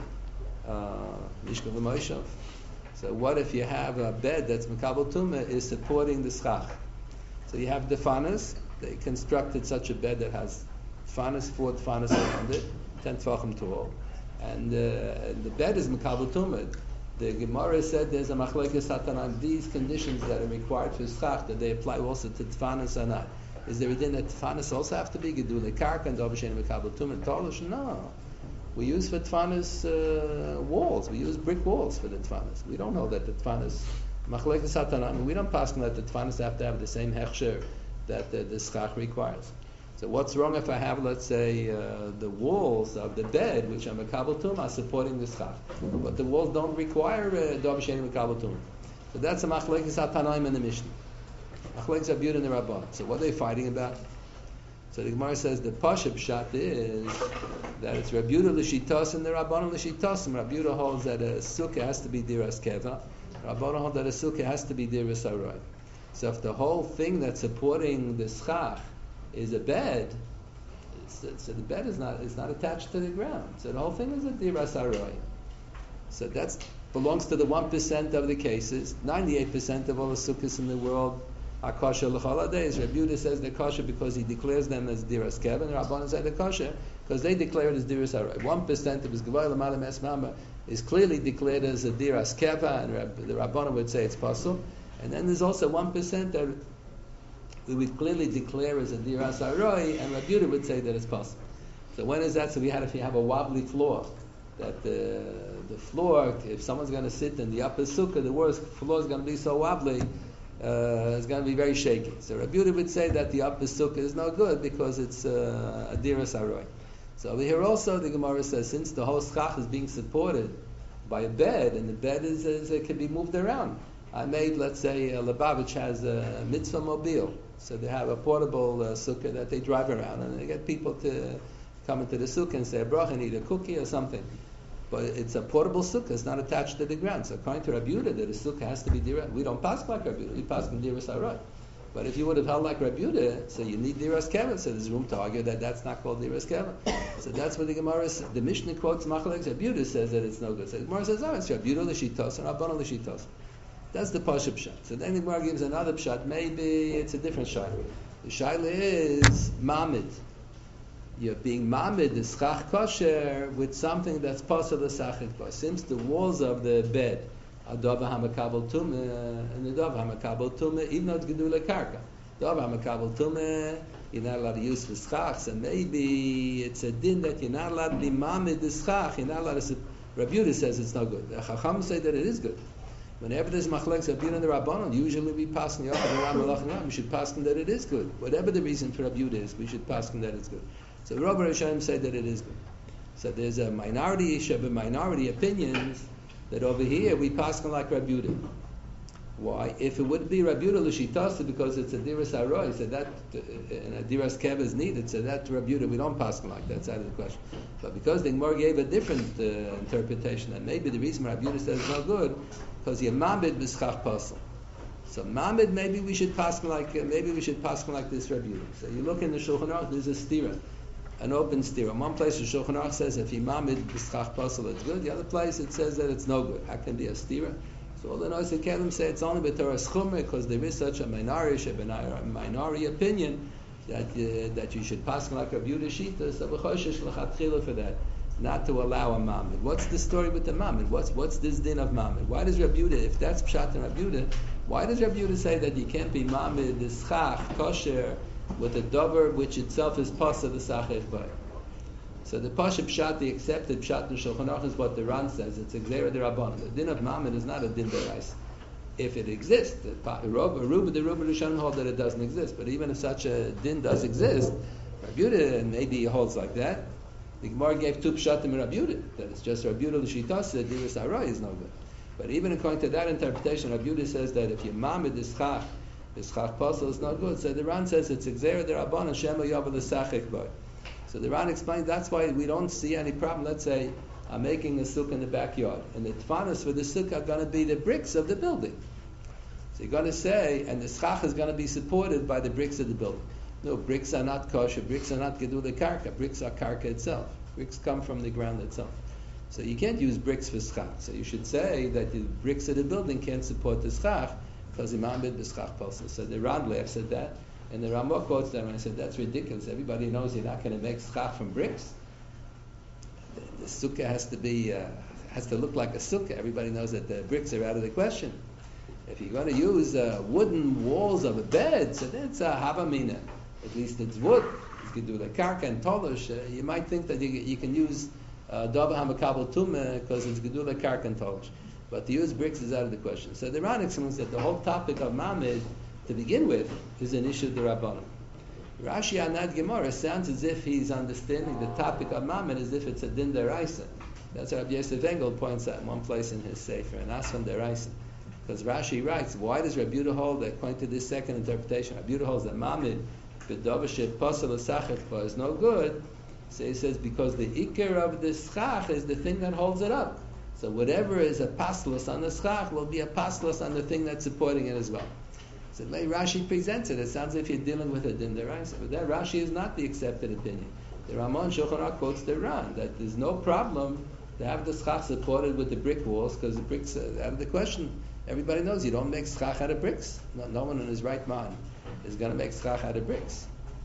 mishkav v'moshav? So what if you have a bed that's mikabel tumah is supporting the schach? So you have the fanas. They constructed such a bed that has fanas, four fanas around it, ten tefachim tall, and uh, the bed is mikabel tumah. The Gemara said there's a machlokes hatanaim. These conditions that are required for schach, that they apply also to tfanas or not. Is there a din that tfanas also have to be gedule karka and dovashen mekabel tum and tolish? No, we use for tfanas uh, walls. We use brick walls for the tfanas. We don't know that the tfanas machlekes hatanan. We don't pass that the tfanas have to have the same hechsher that the, the schach requires. So what's wrong if I have, let's say, uh, the walls of the bed, which are mekabel tum, are supporting the schach, but the walls don't require dovashen mekabel tum? So that's a machlekes hatanaim in the Mishnah. Machlekes Rabbi Yehuda and the Rabban. So what are they fighting about? So the Gemara says the Pasha Pshat is that it's Rabbi Yehuda l'shitas and the Rabban l'shitas. Rabbi Yehuda holds that a sukkah has to be diras keva. Rabban holds that a sukkah has to be diras aroy. So if the whole thing that's supporting the schach is a bed, so, so the bed is not is not attached to the ground. So the whole thing is a diras aroy. So that belongs to the one percent of the cases. Ninety-eight percent of all the sukkahs in the world are kosher l'chol days. Rabbi Yehuda says they're kosher because he declares them as diras keva, and Rabbanan say they're kosher because they declare it as diras aroy. One percent of his gevay l'malam es mama is clearly declared as a diras keva, and Rab, the Rabbanan would say it's possible. And then there's also one percent that we would clearly declare as a diras aroy, and Rabbi Yehuda would say that it's possible. So when is that? So we had if you have a wobbly floor, that the the floor, if someone's going to sit in the upper sukkah, the worst floor is going to be so wobbly. Uh, it's going to be very shaky. So Rabbi Yehuda would say that the upper sukkah is no good because it's uh, a diras aroy. So over here also the Gemara says since the whole schach is being supported by a bed and the bed is, is it can be moved around. I made, let's say, uh, Lubavitch has a mitzvah mobile, so they have a portable uh, sukkah that they drive around and they get people to come into the sukkah and say a bracha and eat a cookie or something. But it's a portable sukkah; it's not attached to the ground. So according to Rabbi Yehuda, that a sukkah has to be diras. We don't pass like Rabbi Yehuda; we pass in diras aroy. But if you would have held like Rabbi Yehuda, so you need diras keva. So there's room to argue that that's not called diras keva. So that's what the Gemara says. The Mishnah quotes machlekes. Rabbi Yehuda says that it's no good. So the Gemara says, "Oh, it's Rabbi Yehuda l'shitos and Rabbanan l'shitos." That's the pashup pshat. So then the Gemara gives another pshat. Maybe it's a different shayla. The shayla is mamid. You're being mamid the schach kosher with something that's possible sachik kosher. Since the walls of the bed are dava hamakabel tumah and the dava hamakabel tumah, even though it's gedule karka, dava hamakabel tumah, you're not allowed to use for schachs, and maybe it's a din that you're not allowed to be mamid the schach. You're not allowed to. Rabbi Yehuda says it's no good. The Chacham say that it is good. Whenever there's machlekes Rabbi Yehuda and the Rabbanon, usually we pass in the Yochid and Ram Malach and Ram. We should pass in that it is good. Whatever the reason for Rabbi Yehuda is, we should pass in that it's good. So Rabbi Rishonim say that it is good. So there's a minority issue, but minority opinions that over here we pass in like Rabbi Yehuda. Why? If it would be Rabbi Yehuda l'shitasa because it's a diras haroy, so that uh, and a diras kev is needed, so that Rabbi Yehuda we don't pass like that. That's out of the question. But because the Gemara gave a different uh, interpretation, and maybe the reason Rabbi Yehuda says it's no good because you're mamid b'schach pasel. So mamid, maybe we should pass like uh, maybe we should pass like this Rabbi Yehuda. So you look in the Shulchan Aruch, there's a stira, an open stira. One place the Shulchan Aruch says if you mamid b'schach pasel it's good. The other place it says that it's no good. How can be a stira? So all the Noisei Kelim say it's only b'Torah Chumrah because there is such a minority, a minority opinion that uh, that you should pass like Rabbi Yehuda Shita. So v'choshesh l'chatchila for that, not to allow a mamid. What's the story with the mamid? What's what's this din of mamid? Why does Rabbi Yehuda, if that's pshat and Rabbi Yehuda, why does Rabbi Yehuda say that you can't be mamid the schach kosher with a dover which itself is pas of the sachech bay? So the pasha pshat, the accepted pshat in Shulchan Aruch is what the Ran says. It's a gzera derabbanan. The din of mamid is not a din deraisa. If it exists, the Ruba the Ruba Rishonim hold that it doesn't exist. But even if such a din does exist, Rabbi Yehuda maybe holds like that. The Gemara gave two pshatim in Rabbi Yehuda, that it's just Rabbi Yehuda l'shitasa, diras haroy is no good. But even according to that interpretation, Rabbi Yehuda says that if you mamid the schach, the schach pasel is not good. So the Ran says it's a gzera derabbanan shema yavel l'sachek boy. So the Ran explains that's why we don't see any problem. Let's say I'm making a sukkah in the backyard, and the tfanas for the sukkah are going to be the bricks of the building. So you're going to say, and the schach is going to be supported by the bricks of the building. No, bricks are not kosher. Bricks are not gedulei karka. Bricks are karka itself. Bricks come from the ground itself. So you can't use bricks for schach. So you should say that the bricks of the building can't support the schach because imam bid b'schach pasel. So the Ran Lev said that. And the Ramah quotes them and I said, that's ridiculous. Everybody knows you're not going to make schach from bricks. The, the sukkah has to be, uh, has to look like a sukkah. Everybody knows that the bricks are out of the question. If you're going to use uh, wooden walls of a bed, so that's a havamina. At least it's wood. You can do the karka and tolush. Uh, you might think that you, you can use dava hamakabel tumah because it's gedula karka and tolush. But to use bricks is out of the question. So the Ran explains that the whole topic of mamid to begin with, is an issue of the Rabbanim. Rashi Anad Gemara sounds as if he's understanding the topic of Mamid as if it's a din deraisa. That's what Rabbi Yosef Engel points out in one place in his Sefer, an Asvan deraisa. Because Rashi writes, why does Rabbi Yehuda hold that, according to this second interpretation, Rabbi Yehuda holds that Mamid, b'dovashet pasal l'sachech is no good. So he says, because the ikar of the schach is the thing that holds it up. So whatever is a paslus on the schach will be a paslus on the thing that's supporting it as well. So the way Rashi presents it, it sounds as if you're dealing with a din deraisa. But that Rashi is not the accepted opinion. The Ramon Shulchan Aruch quotes the Ran, that there's no problem to have the schach supported with the brick walls, because the bricks are out of the question. Everybody knows you don't make schach out of bricks. No, no one in his right mind is going to make schach out of bricks.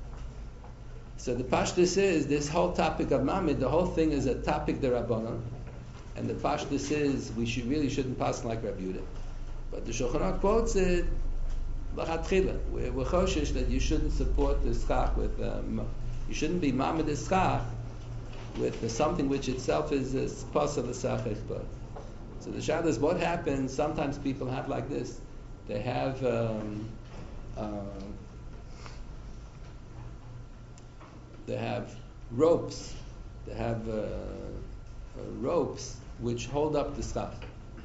So the pashtus is, this whole topic of mamid, the whole thing is a topic derabbanan, and the pashtus is, we should really shouldn't pass like Rabbi Yehuda. But the Shulchan Aruch quotes it, L'chatchila, we're, we're choshesh that you shouldn't support the schach with, um, you shouldn't be mamid the schach with uh, something which itself is a pas of the sachech. So the shad is what happens. Sometimes people have like this. They have um, uh, they have ropes. They have uh, uh, ropes which hold up the schach.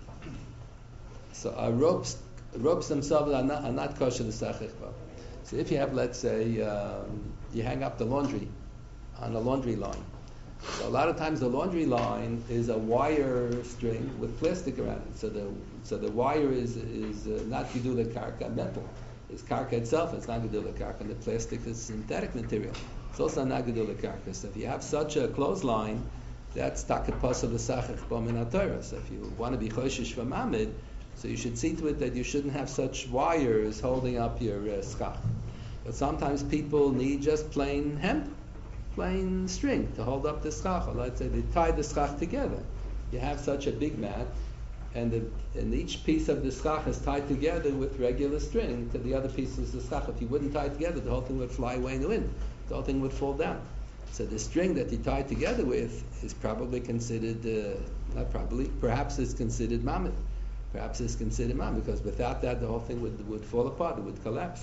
So our ropes. The ropes themselves are not, are not kosher the sachech. So if you have, let's say, um, you hang up the laundry on a laundry line. So a lot of times the laundry line is a wire string with plastic around it. So the so the wire is is uh, not gedula karka, metal. It's karka itself. It's not gedula karka. And the plastic is synthetic material. It's also not gedula karka. So if you have such a clothesline, that's takepas of the sachech b'min Torah. So if you want to be choshesh for mamid, so you should see to it that you shouldn't have such wires holding up your uh, schach. But sometimes people need just plain hemp, plain string to hold up the schach. Or let's say they tie the schach together. You have such a big mat, and, the, and each piece of the schach is tied together with regular string to the other pieces of the schach. If you wouldn't tie it together, the whole thing would fly away in the wind. The whole thing would fall down. So the string that you tie together with is probably considered, uh, not probably, perhaps it's considered mamid. perhaps it's considered mam, because without that the whole thing would, would fall apart, it would collapse.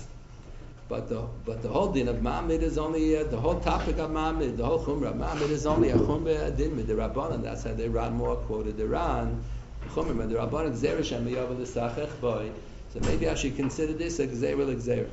But the but the whole din of mamid is only uh, the whole topic of mamid, the whole chumrah of mamid is only a chumrah din with the rabbanon. That's how they ran more quoted the ran chumrah with the rabbanon gzeira shem yavel l'sachech boy. So maybe I should consider this a gzeira l'gzeira.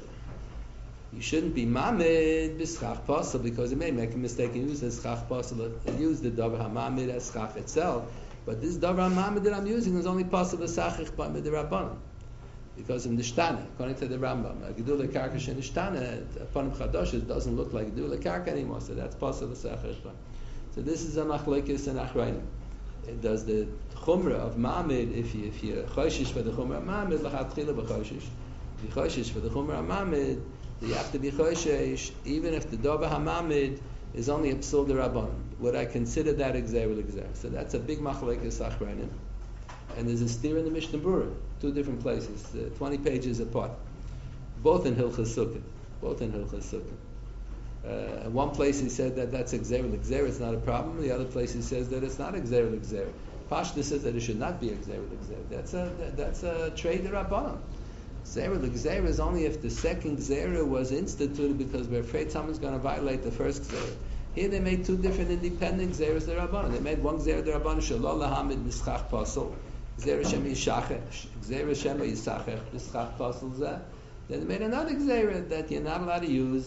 You shouldn't be mamid b'schach pasel, because it may make a mistake and use the schach pasel and use the davar hamamid as schach itself. But this davar hamamid that I'm using is only pasel b'sachech by the rabbanon. Because in the Shtana, according to the Rambam, a Gedula Karkash in the Shtana, upon Chadosh, it doesn't look like Gedula Karka anymore, so that's possible the Sachar. So this is a Machlekes and Achrayim. Does the Chumrah of Mamid, if you if you Choshish for the Chumrah of Mamid, Lachatchila b'Choshish. If you Choshish for the Chumrah of Mamid, you have to be Choshish, even if the Dova HaMamid is only a Psul D'Rabbanan. Would I consider that Exer or Exer? So that's a big Machlekes Achrayim. And there's a steer in the Mishnah Berurah, two different places, uh, twenty pages apart, both in Hilchas Sukkah, both in Hilchas Sukkah. Uh, one place he said that that's Exer L'Exer, it's not a problem. The other place he says that it's not Exer L'Exer. Pashta says that it should not be Exer L'Exer. That's a that's a trade Rabbanan. Exer L'Exer is only if the second Xera was instituted because we're afraid someone's going to violate the first Xera. Here they made two different independent Xeras D'Rabbanan. They made one Xer D'Rabbanan, Shalol Lahamid Mischach Pasel, Xer Shem Yishachech, Xer Shem Yisachech, Mischach Pasel Zeh. Then they made another Xera that you're not allowed to use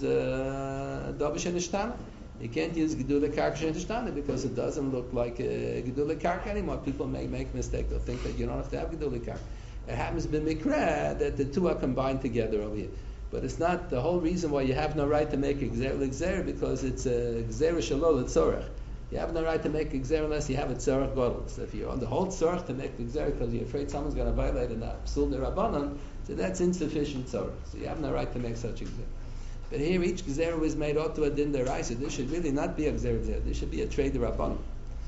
Dovish and Ishtana. You can't use Gedula Karka and Ishtana because it doesn't look like Gedula Karka anymore. People may make mistake. They'll think that you don't have to have Gedula Karka. It happens to be Mikra that the two are combined together over here. But it's not the whole reason why you have no right to make a Gzer L'Gzer, because it's a Gzer Shalol Tzorech. You have no right to make a Gzer unless you have a Tzorech Godel. So if you're on the whole Tzorech to make the Gzer because you're afraid someone's going to violate an Psul D'Rabbanan, so that's insufficient Tzorech. So you have no right to make such a Gzer. But here each Gzer was made out to a Din D'Oraisa. This should really not be a Gzer Gzer. This should be a trade D'Rabbanan.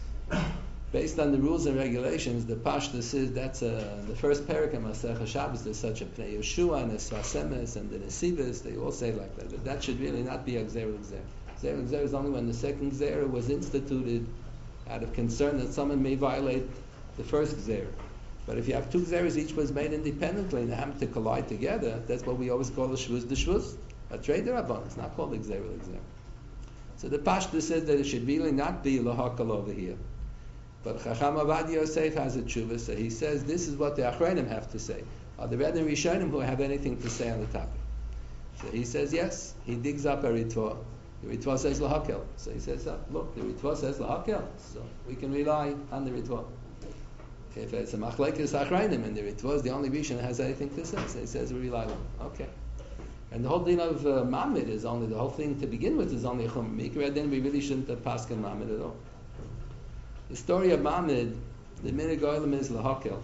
Based on the rules and regulations, the Pashta says that's a, the first parak in Masech HaShabbos. There's such a Pnei Yeshua and a Svasemes and the Nesivos. They all say like that. But that should really not be a Gzer Gzer. Gzer Gzer is only when the second Gzer was instituted out of concern that someone may violate the first Gzer. But if you have two Gzeres, each was made independently and they happen to collide together, that's what we always call a Shvuz D'Shvuz. A trade D'Rabbanan. It's not called a Gzer Gzer. So the Pashta says that it should really not be Lahakal over here. But Chacham Avad Yosef has a tshuva, so he says this is what the Achronim have to say. Are the Red and Rishonim who have anything to say on the topic? So he says yes. He digs up a Ritva. The Ritva says Lahakel. So he says, oh, look, the Ritva says Lahakel. So we can rely on the Ritva. If it's a Machlekes Achronim and the Ritva is the only Rishon that has anything to say, so he says we rely on him. Okay. And the whole thing of uh, Mamid is only, the whole thing to begin with is only a Chum Mikra, then we really shouldn't have Paskin Mamid at all. The story of Mamid, the Minig Oilam is Lahakel.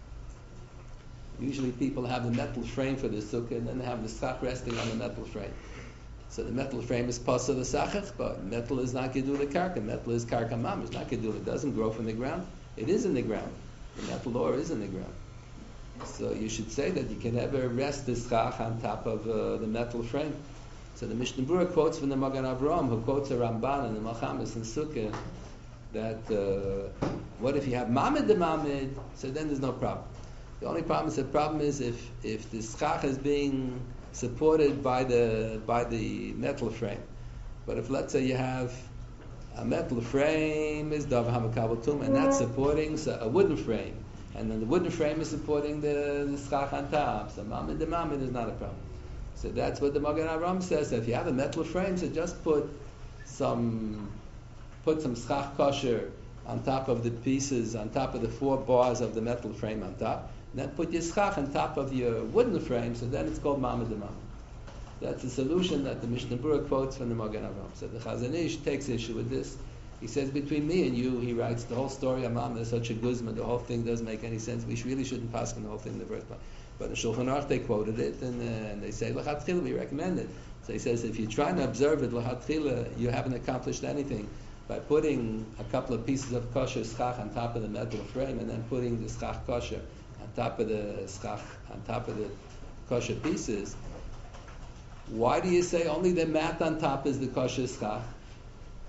Usually people have the metal frame for the sukkah and then they have the schach resting on the metal frame. So the metal frame is Pasal the Sachach, but metal is not Gedula Karka. Metal is Karka Mam, it's not Gedula. It doesn't grow from the ground. It is in the ground. The metal ore is in the ground. So you should say that you can never rest the schach on top of uh, the metal frame. So the Mishnah Berurah quotes from the Magen Avraham, who quotes a Ramban and the Malchamis and Sukkah, that uh, what if you have Mamid the Mamid, so then there's no problem. The only problem is the problem is if, if the schach is being supported by the by the metal frame. But if let's say you have a metal frame is Dav Hamakabal Tum and that's supporting so a wooden frame, and then the wooden frame is supporting the, the schach on top, so Mamid the Mamid is not a problem. So that's what the Magen Avraham says. If you have a metal frame, so just put some Put some schach kosher on top of the pieces, on top of the four bars of the metal frame on top, and then put your schach on top of your wooden frame, so then it's called Mamid Mamid. That's the solution that the Mishnah Berurah quotes from the Magen Avraham. So the Chazon Ish takes issue with this. He says, between me and you, he writes, the whole story of Mamid is such a guzma, the whole thing doesn't make any sense. We really shouldn't pass on the whole thing in the first place. But in Shulchan Aruch they quoted it, and, uh, and they say, L'chatchila, we recommend it. So he says, if you're trying to observe it, L'chatchila, you haven't accomplished anything. By putting a couple of pieces of kosher schach on top of the metal frame and then putting the schach kosher on top of the schach, on top of the kosher pieces, why do you say only the mat on top is the kosher schach?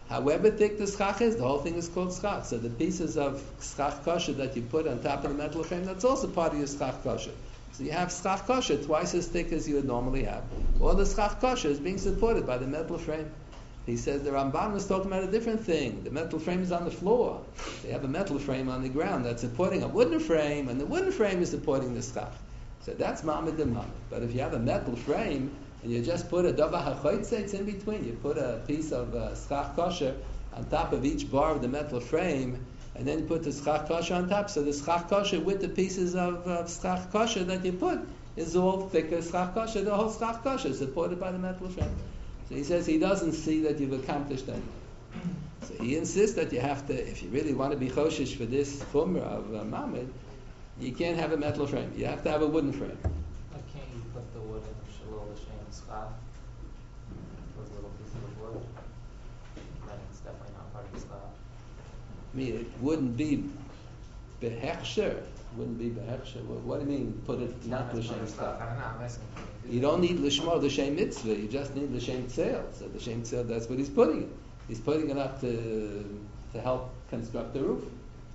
However thick the schach is, the whole thing is called schach. So the pieces of schach kosher that you put on top of the metal frame, that's also part of your schach kosher. So you have schach kosher twice as thick as you would normally have. All the schach kosher is being supported by the metal frame. He says the Ramban was talking about a different thing. The metal frame is on the floor. They have a metal frame on the ground that's supporting a wooden frame, and the wooden frame is supporting the schach. So that's mamad de mamad. But if you have a metal frame, and you just put a dava hachoitzetz in between, you put a piece of uh, schach kosher on top of each bar of the metal frame, and then you put the schach kosher on top. So the schach kosher with the pieces of uh, schach kosher that you put is all thicker schach kosher. The whole schach kosher is supported by the metal frame. So he says he doesn't see that you've accomplished anything. So he insists that you have to, if you really want to be choshish for this chumrah of uh, mamad, you can't have a metal frame. You have to have a wooden frame. Why can't you put the wood in Shalol L'Shem Schach? Those little pieces of wood? Then it's definitely not part of the Schach. I mean, it wouldn't be behechsher. Wouldn't be behechsher. What, what do you mean? Put it not l'shem I schach. don't know, I'm asking. You don't need l'shmo l'shem mitzvah. You just need l'shem tzeil. So l'shem tzeil, that's what he's putting it. He's putting it up to to help construct the roof.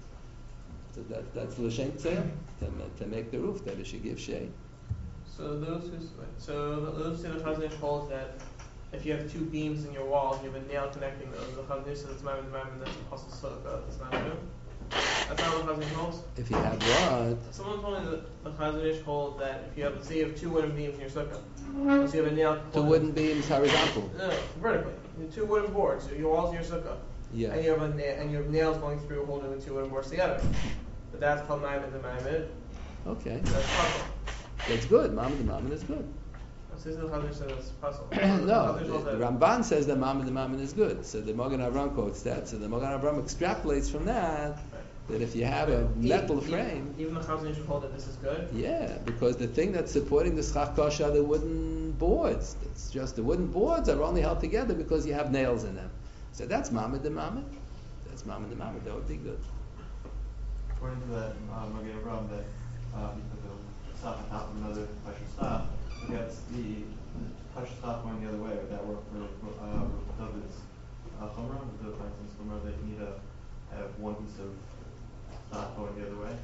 So that that's l'shem tzeil to to make the roof that it should give shade. So those who so those who the Chazon Ish holds that if you have two beams in your wall and you have a nail connecting those, the Chazon Ish says it's mamad mamad, that's a possible sukkah. That's not true. That's not what the Chazon Ish holds. If you have what? Someone told me that the Chazon Ish holds that if you have, say, you have two wooden beams in your sukkah, so you have a nail. Two wooden beams horizontal. No, no, vertically. You have two wooden boards. So your walls in your sukkah. Yeah. And you have a na- and you have nails going through holding the two wooden boards together. But that's called mamad to mamad. Okay. That's puzzle. That's good. Mamad the mamad is good. So this is the Chazon Ish says it's puzzle. No, the, the Ramban says that Mamad the Mamad is good. So the Magen Avraham quotes that. So the Magen Avraham extrapolates from that that if you have a metal even, frame, even the Chazon Ish hold that this is good. yeah, because the thing that's supporting the schach kosher are the wooden boards. It's just the wooden boards are only held together because you have nails in them. So that's Mamad the Mamad. That's Mamad the Mamad. That would be good. According to that uh, Magen Avraham, that um, you put the stop on top of another pressure stop, but that's the pressure stop going the other way. Would that work for uh, David's uh, chumrah? Would the, for instance, chumrah that you need to have one piece of stop going the other way?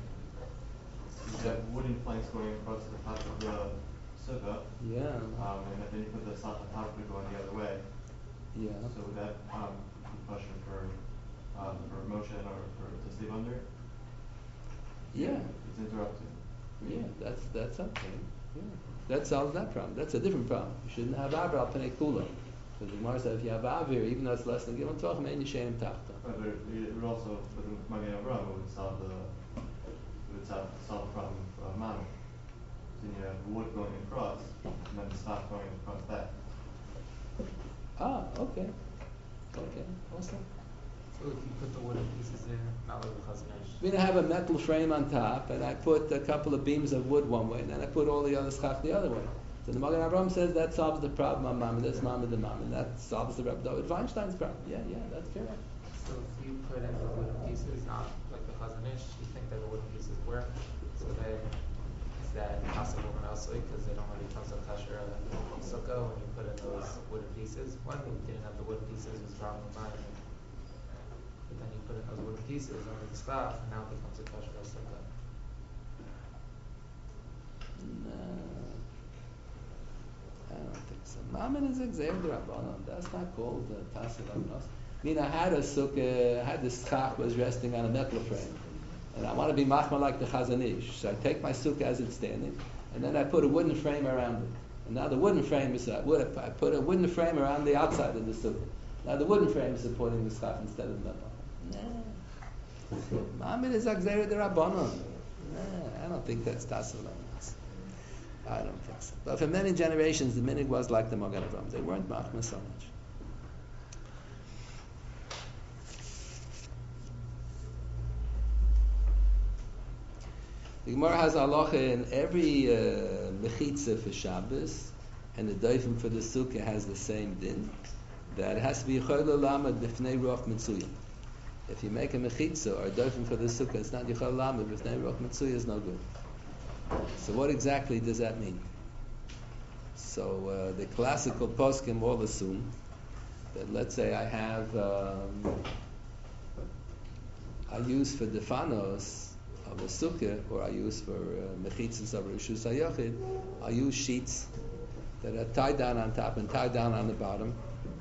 You have wooden planks going across the top of the sukkah, Yeah. um, and then you put the stop on top of it going the other way. Yeah. So would that um, be question for um, for motion or for to sleep under? Yeah. It's interrupted. Yeah. That's that's okay. Yeah. That solves that problem. That's a different problem. You shouldn't have avir al pnei kula. Because the Gemara says if you have avir, even though it's less than gimel tvachim, ein yishenim tachta. But it it would also, for the Magen Avraham, it would solve the it would solve, solve the problem of mamad. So you have wood going across, and then the stop going across that. Ah, okay. Okay. Awesome. So if you put the wooden pieces there, not like the Chazon Ish. I mean, I have a metal frame on top, and I put a couple of beams of wood one way, and then I put all the other schach the other way. So the Magen Avraham says that solves the problem of mamad. That's mamad the mamad. That solves the Rebbe David Weinstein's problem. Yeah, yeah, that's correct. So if you put in the wooden pieces, not like the Chazon Ish, you think that the wooden pieces work? So then, is that possible in Elsewhere? Because they don't really come to kasher uh, sukkah when you put in those wooden pieces. One, you didn't have the wooden pieces, was wrong with mine. But then you put in those wooden pieces under the staff, and now it becomes a kasher sukkah. No, I don't think so. Mamad is exer d'Rabbanan. That's not called uh, Tassil Amnos. I mean, I had a sukkah, I had the schach was resting on a metal frame, and I want to be machma like the Chazon Ish. So I take my sukkah as it's standing, and then I put a wooden frame around it. And now the wooden frame is uh, wood. I put a wooden frame around the outside of the sukkah. Now the wooden frame is supporting the schach instead of the metal. No. Mamad is exer d'Rabbanan. No, I don't think that's Tassil Amnos. I don't think so. But for many generations, the minig was like the Magen Avraham. They weren't machma so much. The Gemara has halacha in every uh, mechitza for Shabbos, and the doifim for the sukkah has the same din, that it has to be yichol lamad b'fnei ruach mitzuyah. If you make a mechitza or a doifim for the sukkah, it's not yichol lamad b'fnei ruach mitzuyah, is no good. So what exactly does that mean? So uh, the classical poskim all assume that let's say I have, um, I use for defanos of a sukkah, or I use for uh, mechitzas of Rishus HaYachid, I use sheets that are tied down on top and tied down on the bottom,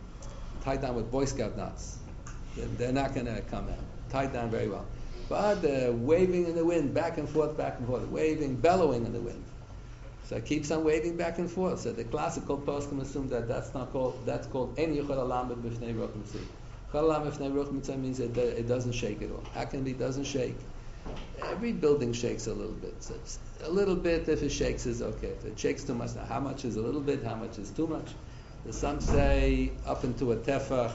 tied down with Boy Scout knots. They're, they're not going to come out. Tied down very well. But they're waving in the wind, back and forth, back and forth, waving, bellowing in the wind. So it keeps on waving back and forth. So the classical poskim assume that that's not called, that's called En Yichol Alam B'Fnei Ruach Mitzvah. Yichol Alam B'Fnei Ruach Mitzvah means it, it doesn't shake at all. How can it be doesn't shake? Every building shakes a little bit. So it's a little bit, if it shakes, is okay. If it shakes too much, now how much is a little bit, how much is too much? Some say up into a tefach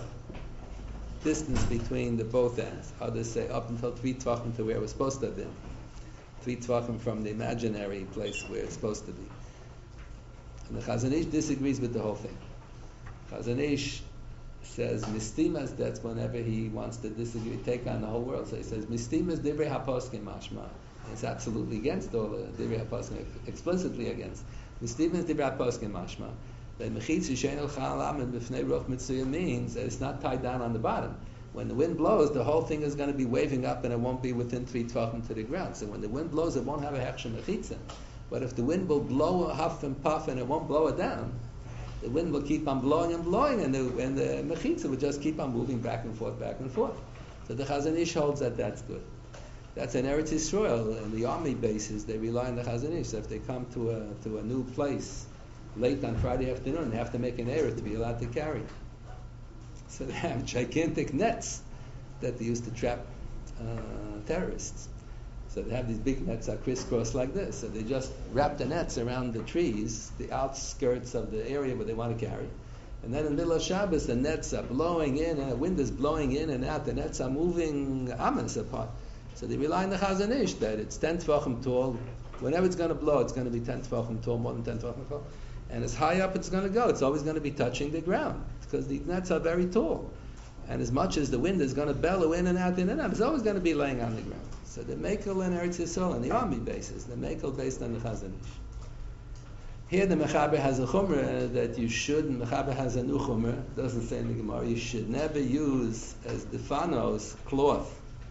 distance between the both ends. Others say up until three tvachim to where it was supposed to have been. Three tvachim from the imaginary place where it's supposed to be. And the Chazon Ish disagrees with the whole thing. Chazon Ish says mistimas, that's whenever he wants to disagree, take on the whole world. So he says mistimas divrei haposkim mashma. It's absolutely against all the divrei haposkim, explicitly against. Mistimas divrei haposkim mashma. That mechitzi shein el chalam and b'fnei ruach mitzuyah means that it's not tied down on the bottom. When the wind blows, the whole thing is going to be waving up and it won't be within three tvachim to the ground. So when the wind blows, it won't have a hechsher mechitza. But if the wind will blow a huff and puff and it won't blow it down, the wind will keep on blowing and blowing, and the, and the mechitza will just keep on moving back and forth, back and forth. So the Chazon Ish holds that that's good. That's in Eretz Yisrael, in the army bases, they rely on the Chazon Ish. So if they come to a to a new place late on Friday afternoon, they have to make an error to be allowed to carry. So they have gigantic nets that they used to trap uh, terrorists. So they have these big nets that crisscross like this. So they just wrap the nets around the trees, the outskirts of the area where they want to carry. And then in the middle of Shabbos, the nets are blowing in, and the wind is blowing in and out. The nets are moving amas apart. So they rely on the Chazon Ish that it's ten tvachim tall. Whenever it's going to blow, it's going to be ten tvachim tall, more than ten tvachim tall. And as high up it's going to go, it's always going to be touching the ground because the nets are very tall. And as much as the wind is going to bellow in and out, in and out, it's always going to be laying on the ground. So the Mekel in Eretz Yisrael, and the army bases, the Mekel based on the Chazon Ish. Here the Mechaber has a chumrah that you should, and Mechaber has a new chumrah, doesn't say in the Gemara, you should never use as defanos cloth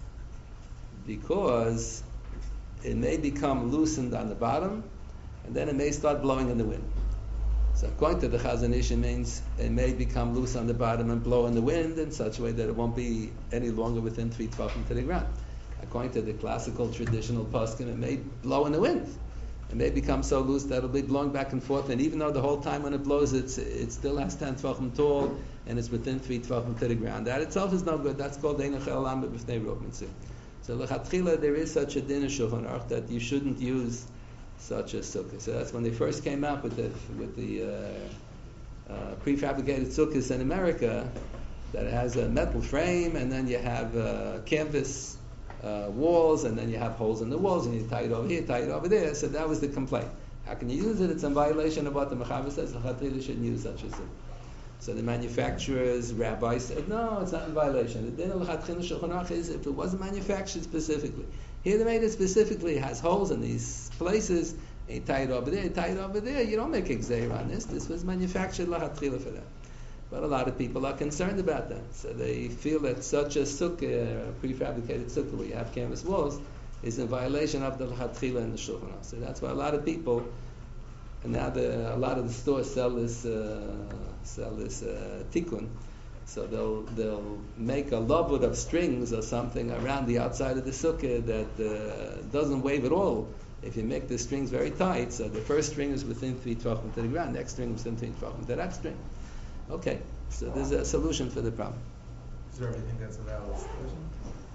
because it may become loosened on the bottom and then it may start blowing in the wind. So according to the Chazon Ish, it means it may become loose on the bottom and blow in the wind in such a way that it won't be any longer within three tvachim to the ground. According to the classical traditional poskim, it may blow in the wind. It may become so loose that it'll be blowing back and forth, and even though the whole time when it blows, it's, it still has ten tvachim tall, and it's within three tvachim to the ground. That itself is no good. That's called Ein Yichol Alam B'Fnei Ruach Mitzvah. So lechatchila, there is such a din in Shulchan Aruch that you shouldn't use such a sukkah. So that's when they first came out with the with the uh, uh, prefabricated sukkahs in America, that it has a metal frame, and then you have uh, canvas uh, walls, and then you have holes in the walls, and you tie it over here, tie it over there. So that was the complaint. How can you use it? It's in violation of what the Mechaber says. Lechatchila shouldn't use such a sukkah. So the manufacturers, rabbis said, no, it's not in violation. The din of lechatchila Shulchan Aruch is if it wasn't manufactured specifically. Here they made it specifically. It has holes in these places. And you tie it over there, you tie it over there. You don't make a gzeir on this. This was manufactured lechatchila for that. But a lot of people are concerned about that. So they feel that such a sukkah, a prefabricated sukkah where you have canvas walls, is in violation of the lechatchila in the Shulchan Aruch. So that's why a lot of people, and now the, a lot of the stores sell this uh, sell this uh, tikkun. So they'll they'll make a lavud of strings or something around the outside of the sukkah that uh, doesn't wave at all. If you make the strings very tight, so the first string is within three tvachim to the ground, next string is within three tvachim to that string. Okay, so there's a solution for the problem. Is there anything that's a valid solution?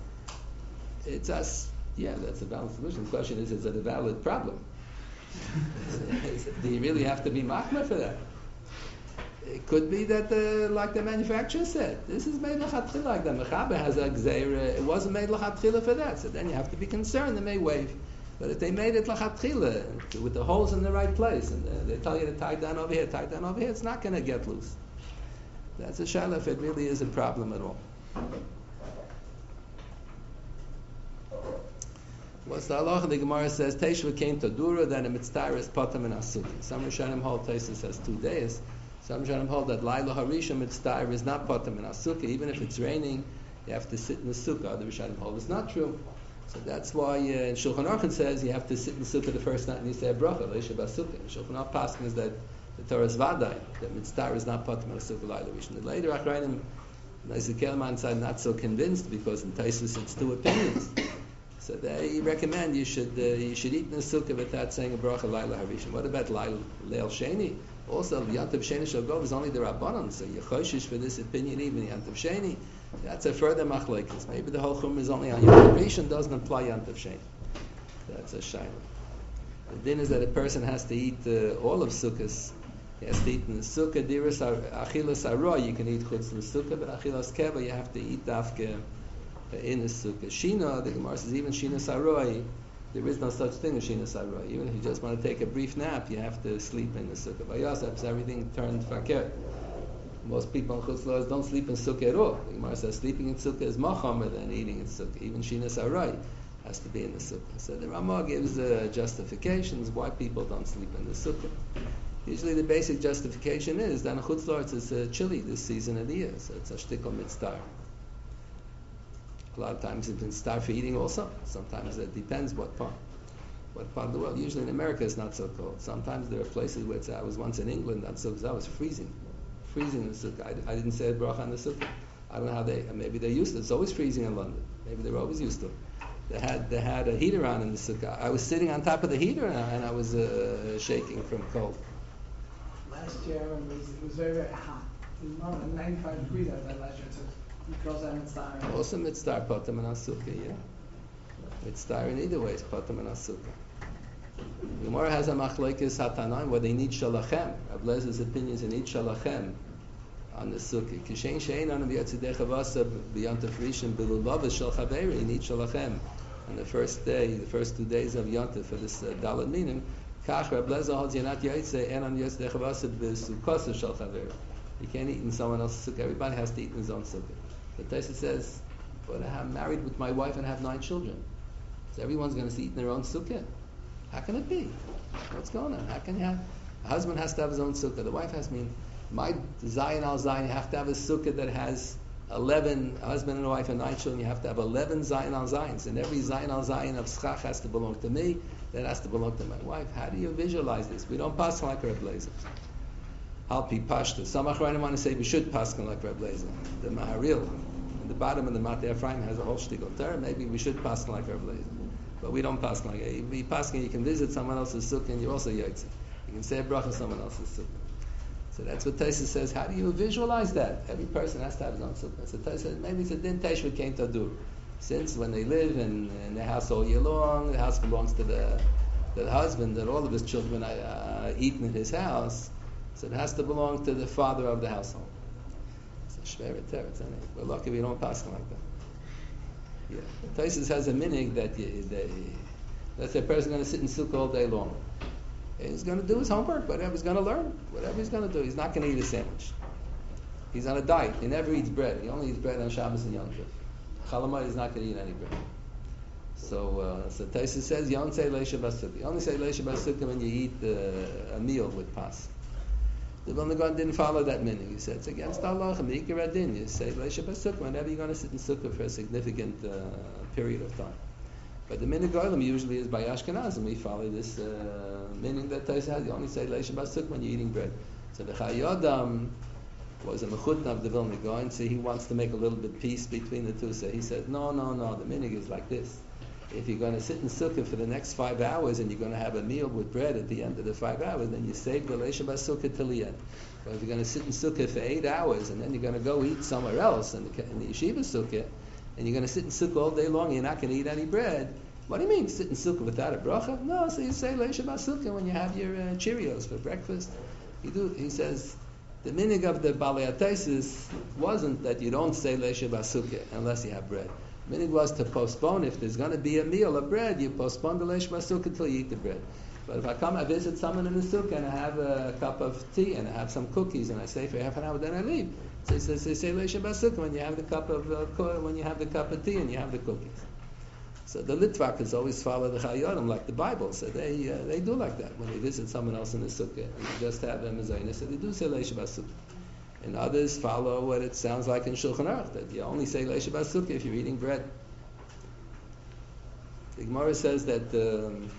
It's us. Yeah, that's a valid solution. The question is, is it a valid problem? Do you really have to be machmir for that? It could be that, the, like the manufacturer said, this is made lechatchila, like the Mechaber has a gzeira, it wasn't made lechatchila for that. So then you have to be concerned, they may wave. But if they made it lechatchila, with the holes in the right place, and they tell you to tie down over here, tie down over here, it's not going to get loose. That's a shaila if it really is a problem at all. What's the halacha? The Gemara says Teshuvah came to Dura, then a mitzvah is potam and asuki. Some Rishonim hold Tosfos says two days. Some Rishonim hold that Laila Harishon Mitzvah is not Potem in a Sukkah. Even if it's raining, you have to sit in the Sukkah. Other Rishonim hold it's not true. So that's why uh, in Shulchan Aruch says you have to sit in the Sukkah the first night and you say a bracha, Leisha Basukkah. In Shulchan Aruch Paskin is that the Torah is Vadai, that Mitzvah is not Potem in a Sukkah Laila Harishon. The later Achrayim, Neiser Kelman said not so convinced because in Taisus it's two opinions. So they recommend you should uh, you should eat in the Sukkah without saying a bracha Laila Harishon. What about Laila Leil Sheni? Also, Yantav Sheni Shogov is only the Rabbanon, so you're choshish for this opinion even Yantav Sheni. That's a further machlokes. Maybe the whole chum is only on Yantav Rishon, doesn't apply Yantav Sheni. That's a shayla. The din is that a person has to eat uh, all of Sukkahs. He has to eat in the Sukkah. Diras Achilas Aroy, you can eat chutz in the Sukkah, but Achilas Keva, you have to eat dafke in the Sukkah. Shina, the Gemara says, even Shina Saroy, there is no such thing as Shina Saroy. Even if you just want to take a brief nap, you have to sleep in the Sukkah. By Yosef, everything turned fakir. Most people in Chutz La'aretz don't sleep in Sukkah at all. The Gemara says sleeping in Sukkah is machamer than eating in Sukkah. Even Shina Saroy has to be in the Sukkah. So the Ramah gives uh, justifications why people don't sleep in the Sukkah. Usually the basic justification is that in Chutz La'aretz it's uh, chilly this season of the year, so it's a shtickle mitzvah. A lot of times it's been starved for eating also. Sometimes it depends what part. What part of the world. Usually in America it's not so cold. Sometimes there are places where it's, I was once in England, that's so, that was freezing. Freezing in the sukkah. I, I didn't say a bracha on the sukkah. I don't know how they, maybe they're used to it. It's always freezing in London. Maybe they're always used to it. They had, they had a heater on in the sukkah. I was sitting on top of the heater and I, and I was uh, shaking from cold. Last year it was, it was very, very hot. It was more than ninety-five degrees outside last year. So because I'm in also mitzvah potem and asukah, yeah. Mitzvah in either way is potem and asukah. Gemara has a machlokes hatanaim where they need shalachem. Rav Lezer's opinion is they need shalachem on the sukkah. Kishein shein on the yatzidei chavasa b'yantav rishon b'lulav shel chaveri. You need shalachem on the first day, the first two days of yantav for this uh, dalad minim. Kach Rav Lezer holds you're not yatzei and on yatzidei chavasa b'sukkasa shel chaveri. You can't eat in someone else's sukkah. Everybody has to eat in his own sukkah. The Taisa says, but I'm married with my wife and have nine children. So everyone's going to eat in their own sukkah. How can it be? What's going on? How can you have... A husband has to have his own sukkah. The wife has to mean, my Zayin al Zayin, you have to have a sukkah that has eleven, a husband and a wife and nine children, you have to have eleven Zayin al Zayins. And every Zayin al Zayin of Schach has to belong to me, that has to belong to my wife. How do you visualize this? We don't pass like Reb Lezer. Halpi Pashta. Some Achrayim want to say we should pass like Reb Lezer. The Maharil, in the bottom of the Matei Ephraim has a whole shtickle Torah. Maybe we should pass like Reb Lezer. But we don't pass like it. We pass you can visit someone else's sukkah and you're also yotze. You can say a bracha on someone else's sukkah. So that's what Taisa says. How do you visualize that? Every person has to have his own sukkah. So Taisa says maybe it's a din teshuvah came to do. Since when they live in, in the house all year long, the house belongs to the, to the husband, that all of his children are uh, eaten in his house. So it has to belong to the father of the household. It's a shveret teretz. We're lucky we don't pass like that. Yeah. Taisus has a minig that, you, that you, let's say a person going to sit in sukkah all day long. He's going to do his homework, whatever he's going to learn, whatever he's going to do. He's not going to eat a sandwich. He's on a diet. He never eats bread. He only eats bread on Shabbos and Yom Tov. Chalamai is not going to eat any bread. So, uh, so Taisus says, you don't say leisha basukah. You only say leisha basukah when you eat uh, a meal with pas. The Vilna Gaon didn't follow that meaning. He said it's against Allah. You say leisha basukah whenever you're going to sit in sukkah for a significant uh, period of time. But the minhag olam usually is by Ashkenazim. We follow this uh, meaning that Taisa has. You only say leisha basukah when you're eating bread. So the Chayodam was a mechutna of the Vilna Gaon, so he wants to make a little bit peace between the two. So he said, no, no, no. The minhag is like this. If you're going to sit in sukkah for the next five hours and you're going to have a meal with bread at the end of the five hours, then you save the leisha basukah till the end. But if you're going to sit in sukkah for eight hours and then you're going to go eat somewhere else in the, in the yeshiva sukkah, and you're going to sit in sukkah all day long and you're not going to eat any bread, what do you mean, sit in sukkah without a bracha? No, so you say leisha basukah when you have your uh, Cheerios for breakfast. You do. He says, the meaning of the Balei HaTaisus wasn't that you don't say leisha basukah unless you have bread. Meaning was to postpone. If there's going to be a meal of bread, you postpone the leisha basukah until you eat the bread. But if I come, I visit someone in the sukkah and I have a cup of tea and I have some cookies and I stay for half an hour, then I leave. So he says, they say leisha basukah when you have the cup of uh, when you have the cup of tea and you have the cookies. So the Litvakis always follow the Chayonim like the Bible. So they uh, they do like that when they visit someone else in the sukkah and they just have them as so they do say Leisha Basukah. And others follow what it sounds like in Shulchan Aruch, that you only say Leisha Basukah if you're eating bread. The Gemara says that um,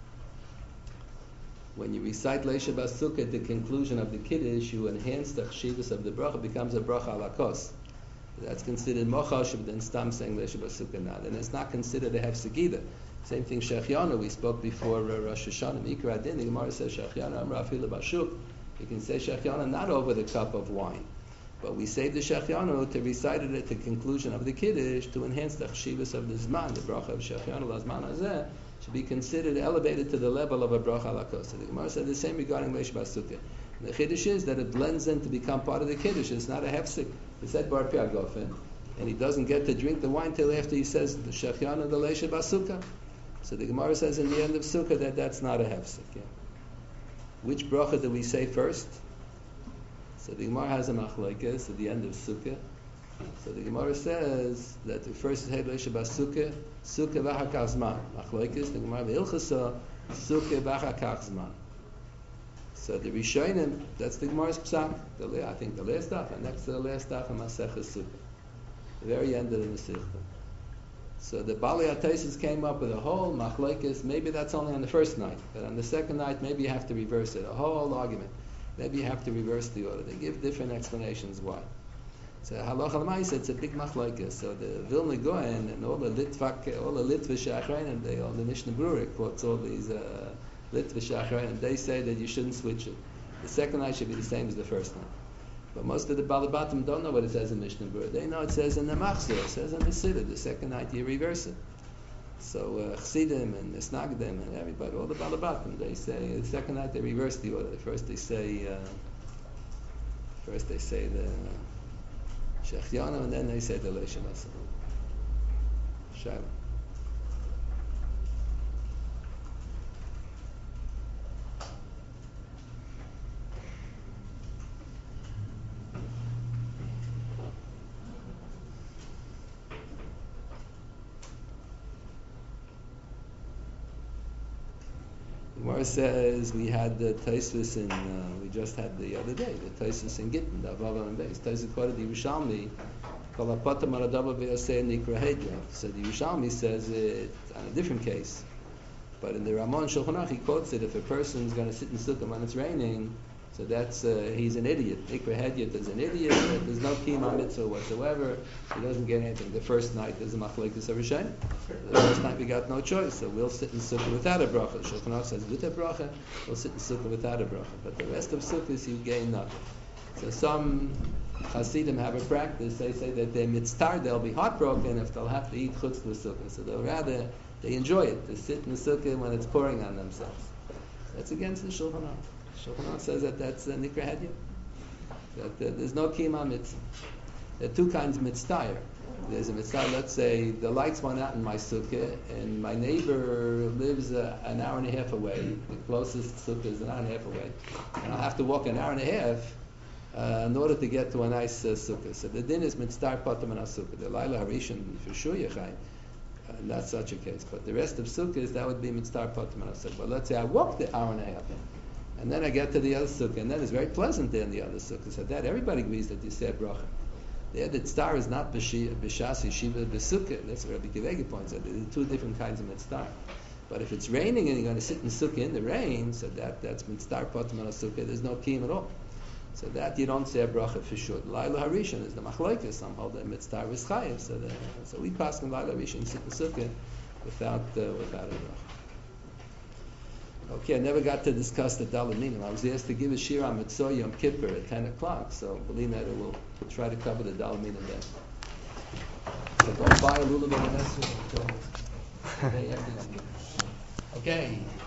when you recite Leisha Basukah at the conclusion of the Kiddush, you enhance the chshivas of the bracha, it becomes a bracha ala kos. That's considered mochash, but then stam saying Leisha Basukah not. And it's not considered a hefsek either. Same thing Shechianu, we spoke before uh, Rosh Hashanah, Mikra Adin, the Gemara says Shechianu Amra Afilu Bashuk. You can say Shechianu not over the cup of wine. But we say the Shechianu to recite it at the conclusion of the Kiddush to enhance the chshivas of the Zman, the bracha of Shechianu Lazman Hazeh, should be considered elevated to the level of a bracha ala kos. The Gemara said the same regarding Leisha Basukah. The Kiddush is that it blends in to become part of the Kiddush. It's not a hefsek. He said Bar Pia Gofen, and he doesn't get to drink the wine till after he says the Shechianu the Leisha Basukah. So the Gemara says in the end of Sukkah that that's not a hefsek. Yeah. Which bracha do we say first? So the Gemara has a machlokes at the end of Sukkah. So the Gemara says that the first is Leisha Basukah, Sukkah v'hakach zman. Machlokes, the Gemara v'ilchasa, Sukkah v'hakach zman. So the Rishonim, that's the Gemara's psak. The, I think the last daf, and next to the last daf, and Masechah Sukkah. The very end of the Masechah. So the Bali HaTaisus came up with a whole machlokes. Maybe that's only on the first night, but on the second night, maybe you have to reverse it. A whole argument. Maybe you have to reverse the order. They give different explanations why. So halacha l'maisa, it's a big machlokes. So the Vilna Gaon and all the Litvak, all the Litva Shachrayin, they all the Mishnah Berurah quotes all these uh, Litva Shachrayin, and they say that you shouldn't switch it. The second night should be the same as the first night. But most of the Balabatim don't know what it says in Mishnah Berurah. They know it says in the Machzor, it says in the Siddur. The second night you reverse it. So uh, Chassidim and Misnagdim and everybody, all the Balabatim, they say the second night they reverse the order. First they say, uh, first they say the Shechianu, and then they say the Leisha Basukah. Shalom. Gemara says we had the Tosfos in, uh, we just had the other day, the Tosfos in Gittin, the Avav and Beis. Tosfos quoted the Yerushalmi, Kol hapotam aradava v'yaseh nikra hedra. So the Yerushalmi says it on a different case. But in the Ramon Shulchan Aruch, he quotes it, if a person is going to sit in sukkah when it's raining, so that's, uh, he's an idiot. Nikra hedyot is an idiot, there's no kima mitzvah whatsoever, he doesn't get anything. The first night there's a machlokes of Rishonim. The first night we got no choice, so we'll sit in sukkah without a bracha. Shulchan Aruch says with a bracha, we'll sit in sukkah without a bracha. But the rest of sukkahs you gain nothing. So some Hasidim have a practice, they say that they're mitzvah, they'll be heartbroken if they'll have to eat chutz l'sukkah. So they'll rather, they enjoy it, to sit in the sukkah when it's pouring on themselves. That's against the Shulchan Aruch. Shulchan Aruch says that that's uh, nikra hedyot. That uh, there's no kima mitzvah. There are two kinds of mitzvah. There's a mitzvah, let's say the lights went out in my sukkah and my neighbor lives uh, an hour and a half away. The closest sukkah is an hour and a half away. And I'll have to walk an hour and a half uh, in order to get to a nice uh, sukkah. So the din is mitzvah patam and sukkah. The Laila Harishan, for sure, Yechai. Uh, not such a case. But the rest of sukkahs, that would be mitzvah patam and sukkah. But let's say I walk the hour and a half. And then I get to the other sukkah, and then it's very pleasant there in the other sukkah. So that everybody agrees that you say bracha. There, the star is not b'shas yeshiva b'sukkah. That's what Rabbi Kivegi points out. There are two different kinds of mitzvah. But if it's raining and you're going to sit in sukkah in the rain, so that that's mitzvah patam ala sukkah. There's no kiyum at all. So that you don't say a bracha for sure. Laila Harishan is the machlokes. Some hold that mitzvah is chayiv. So the, so we pass on Laila Harishan sit in sukkah without uh, without a bracha. Okay, I never got to discuss the Dalaminim. I was asked to give a shir on Mitzvah Yom Kippur at ten o'clock, so believe that we'll try to cover the Dalaminim then. So don't buy a little bit of that. Okay.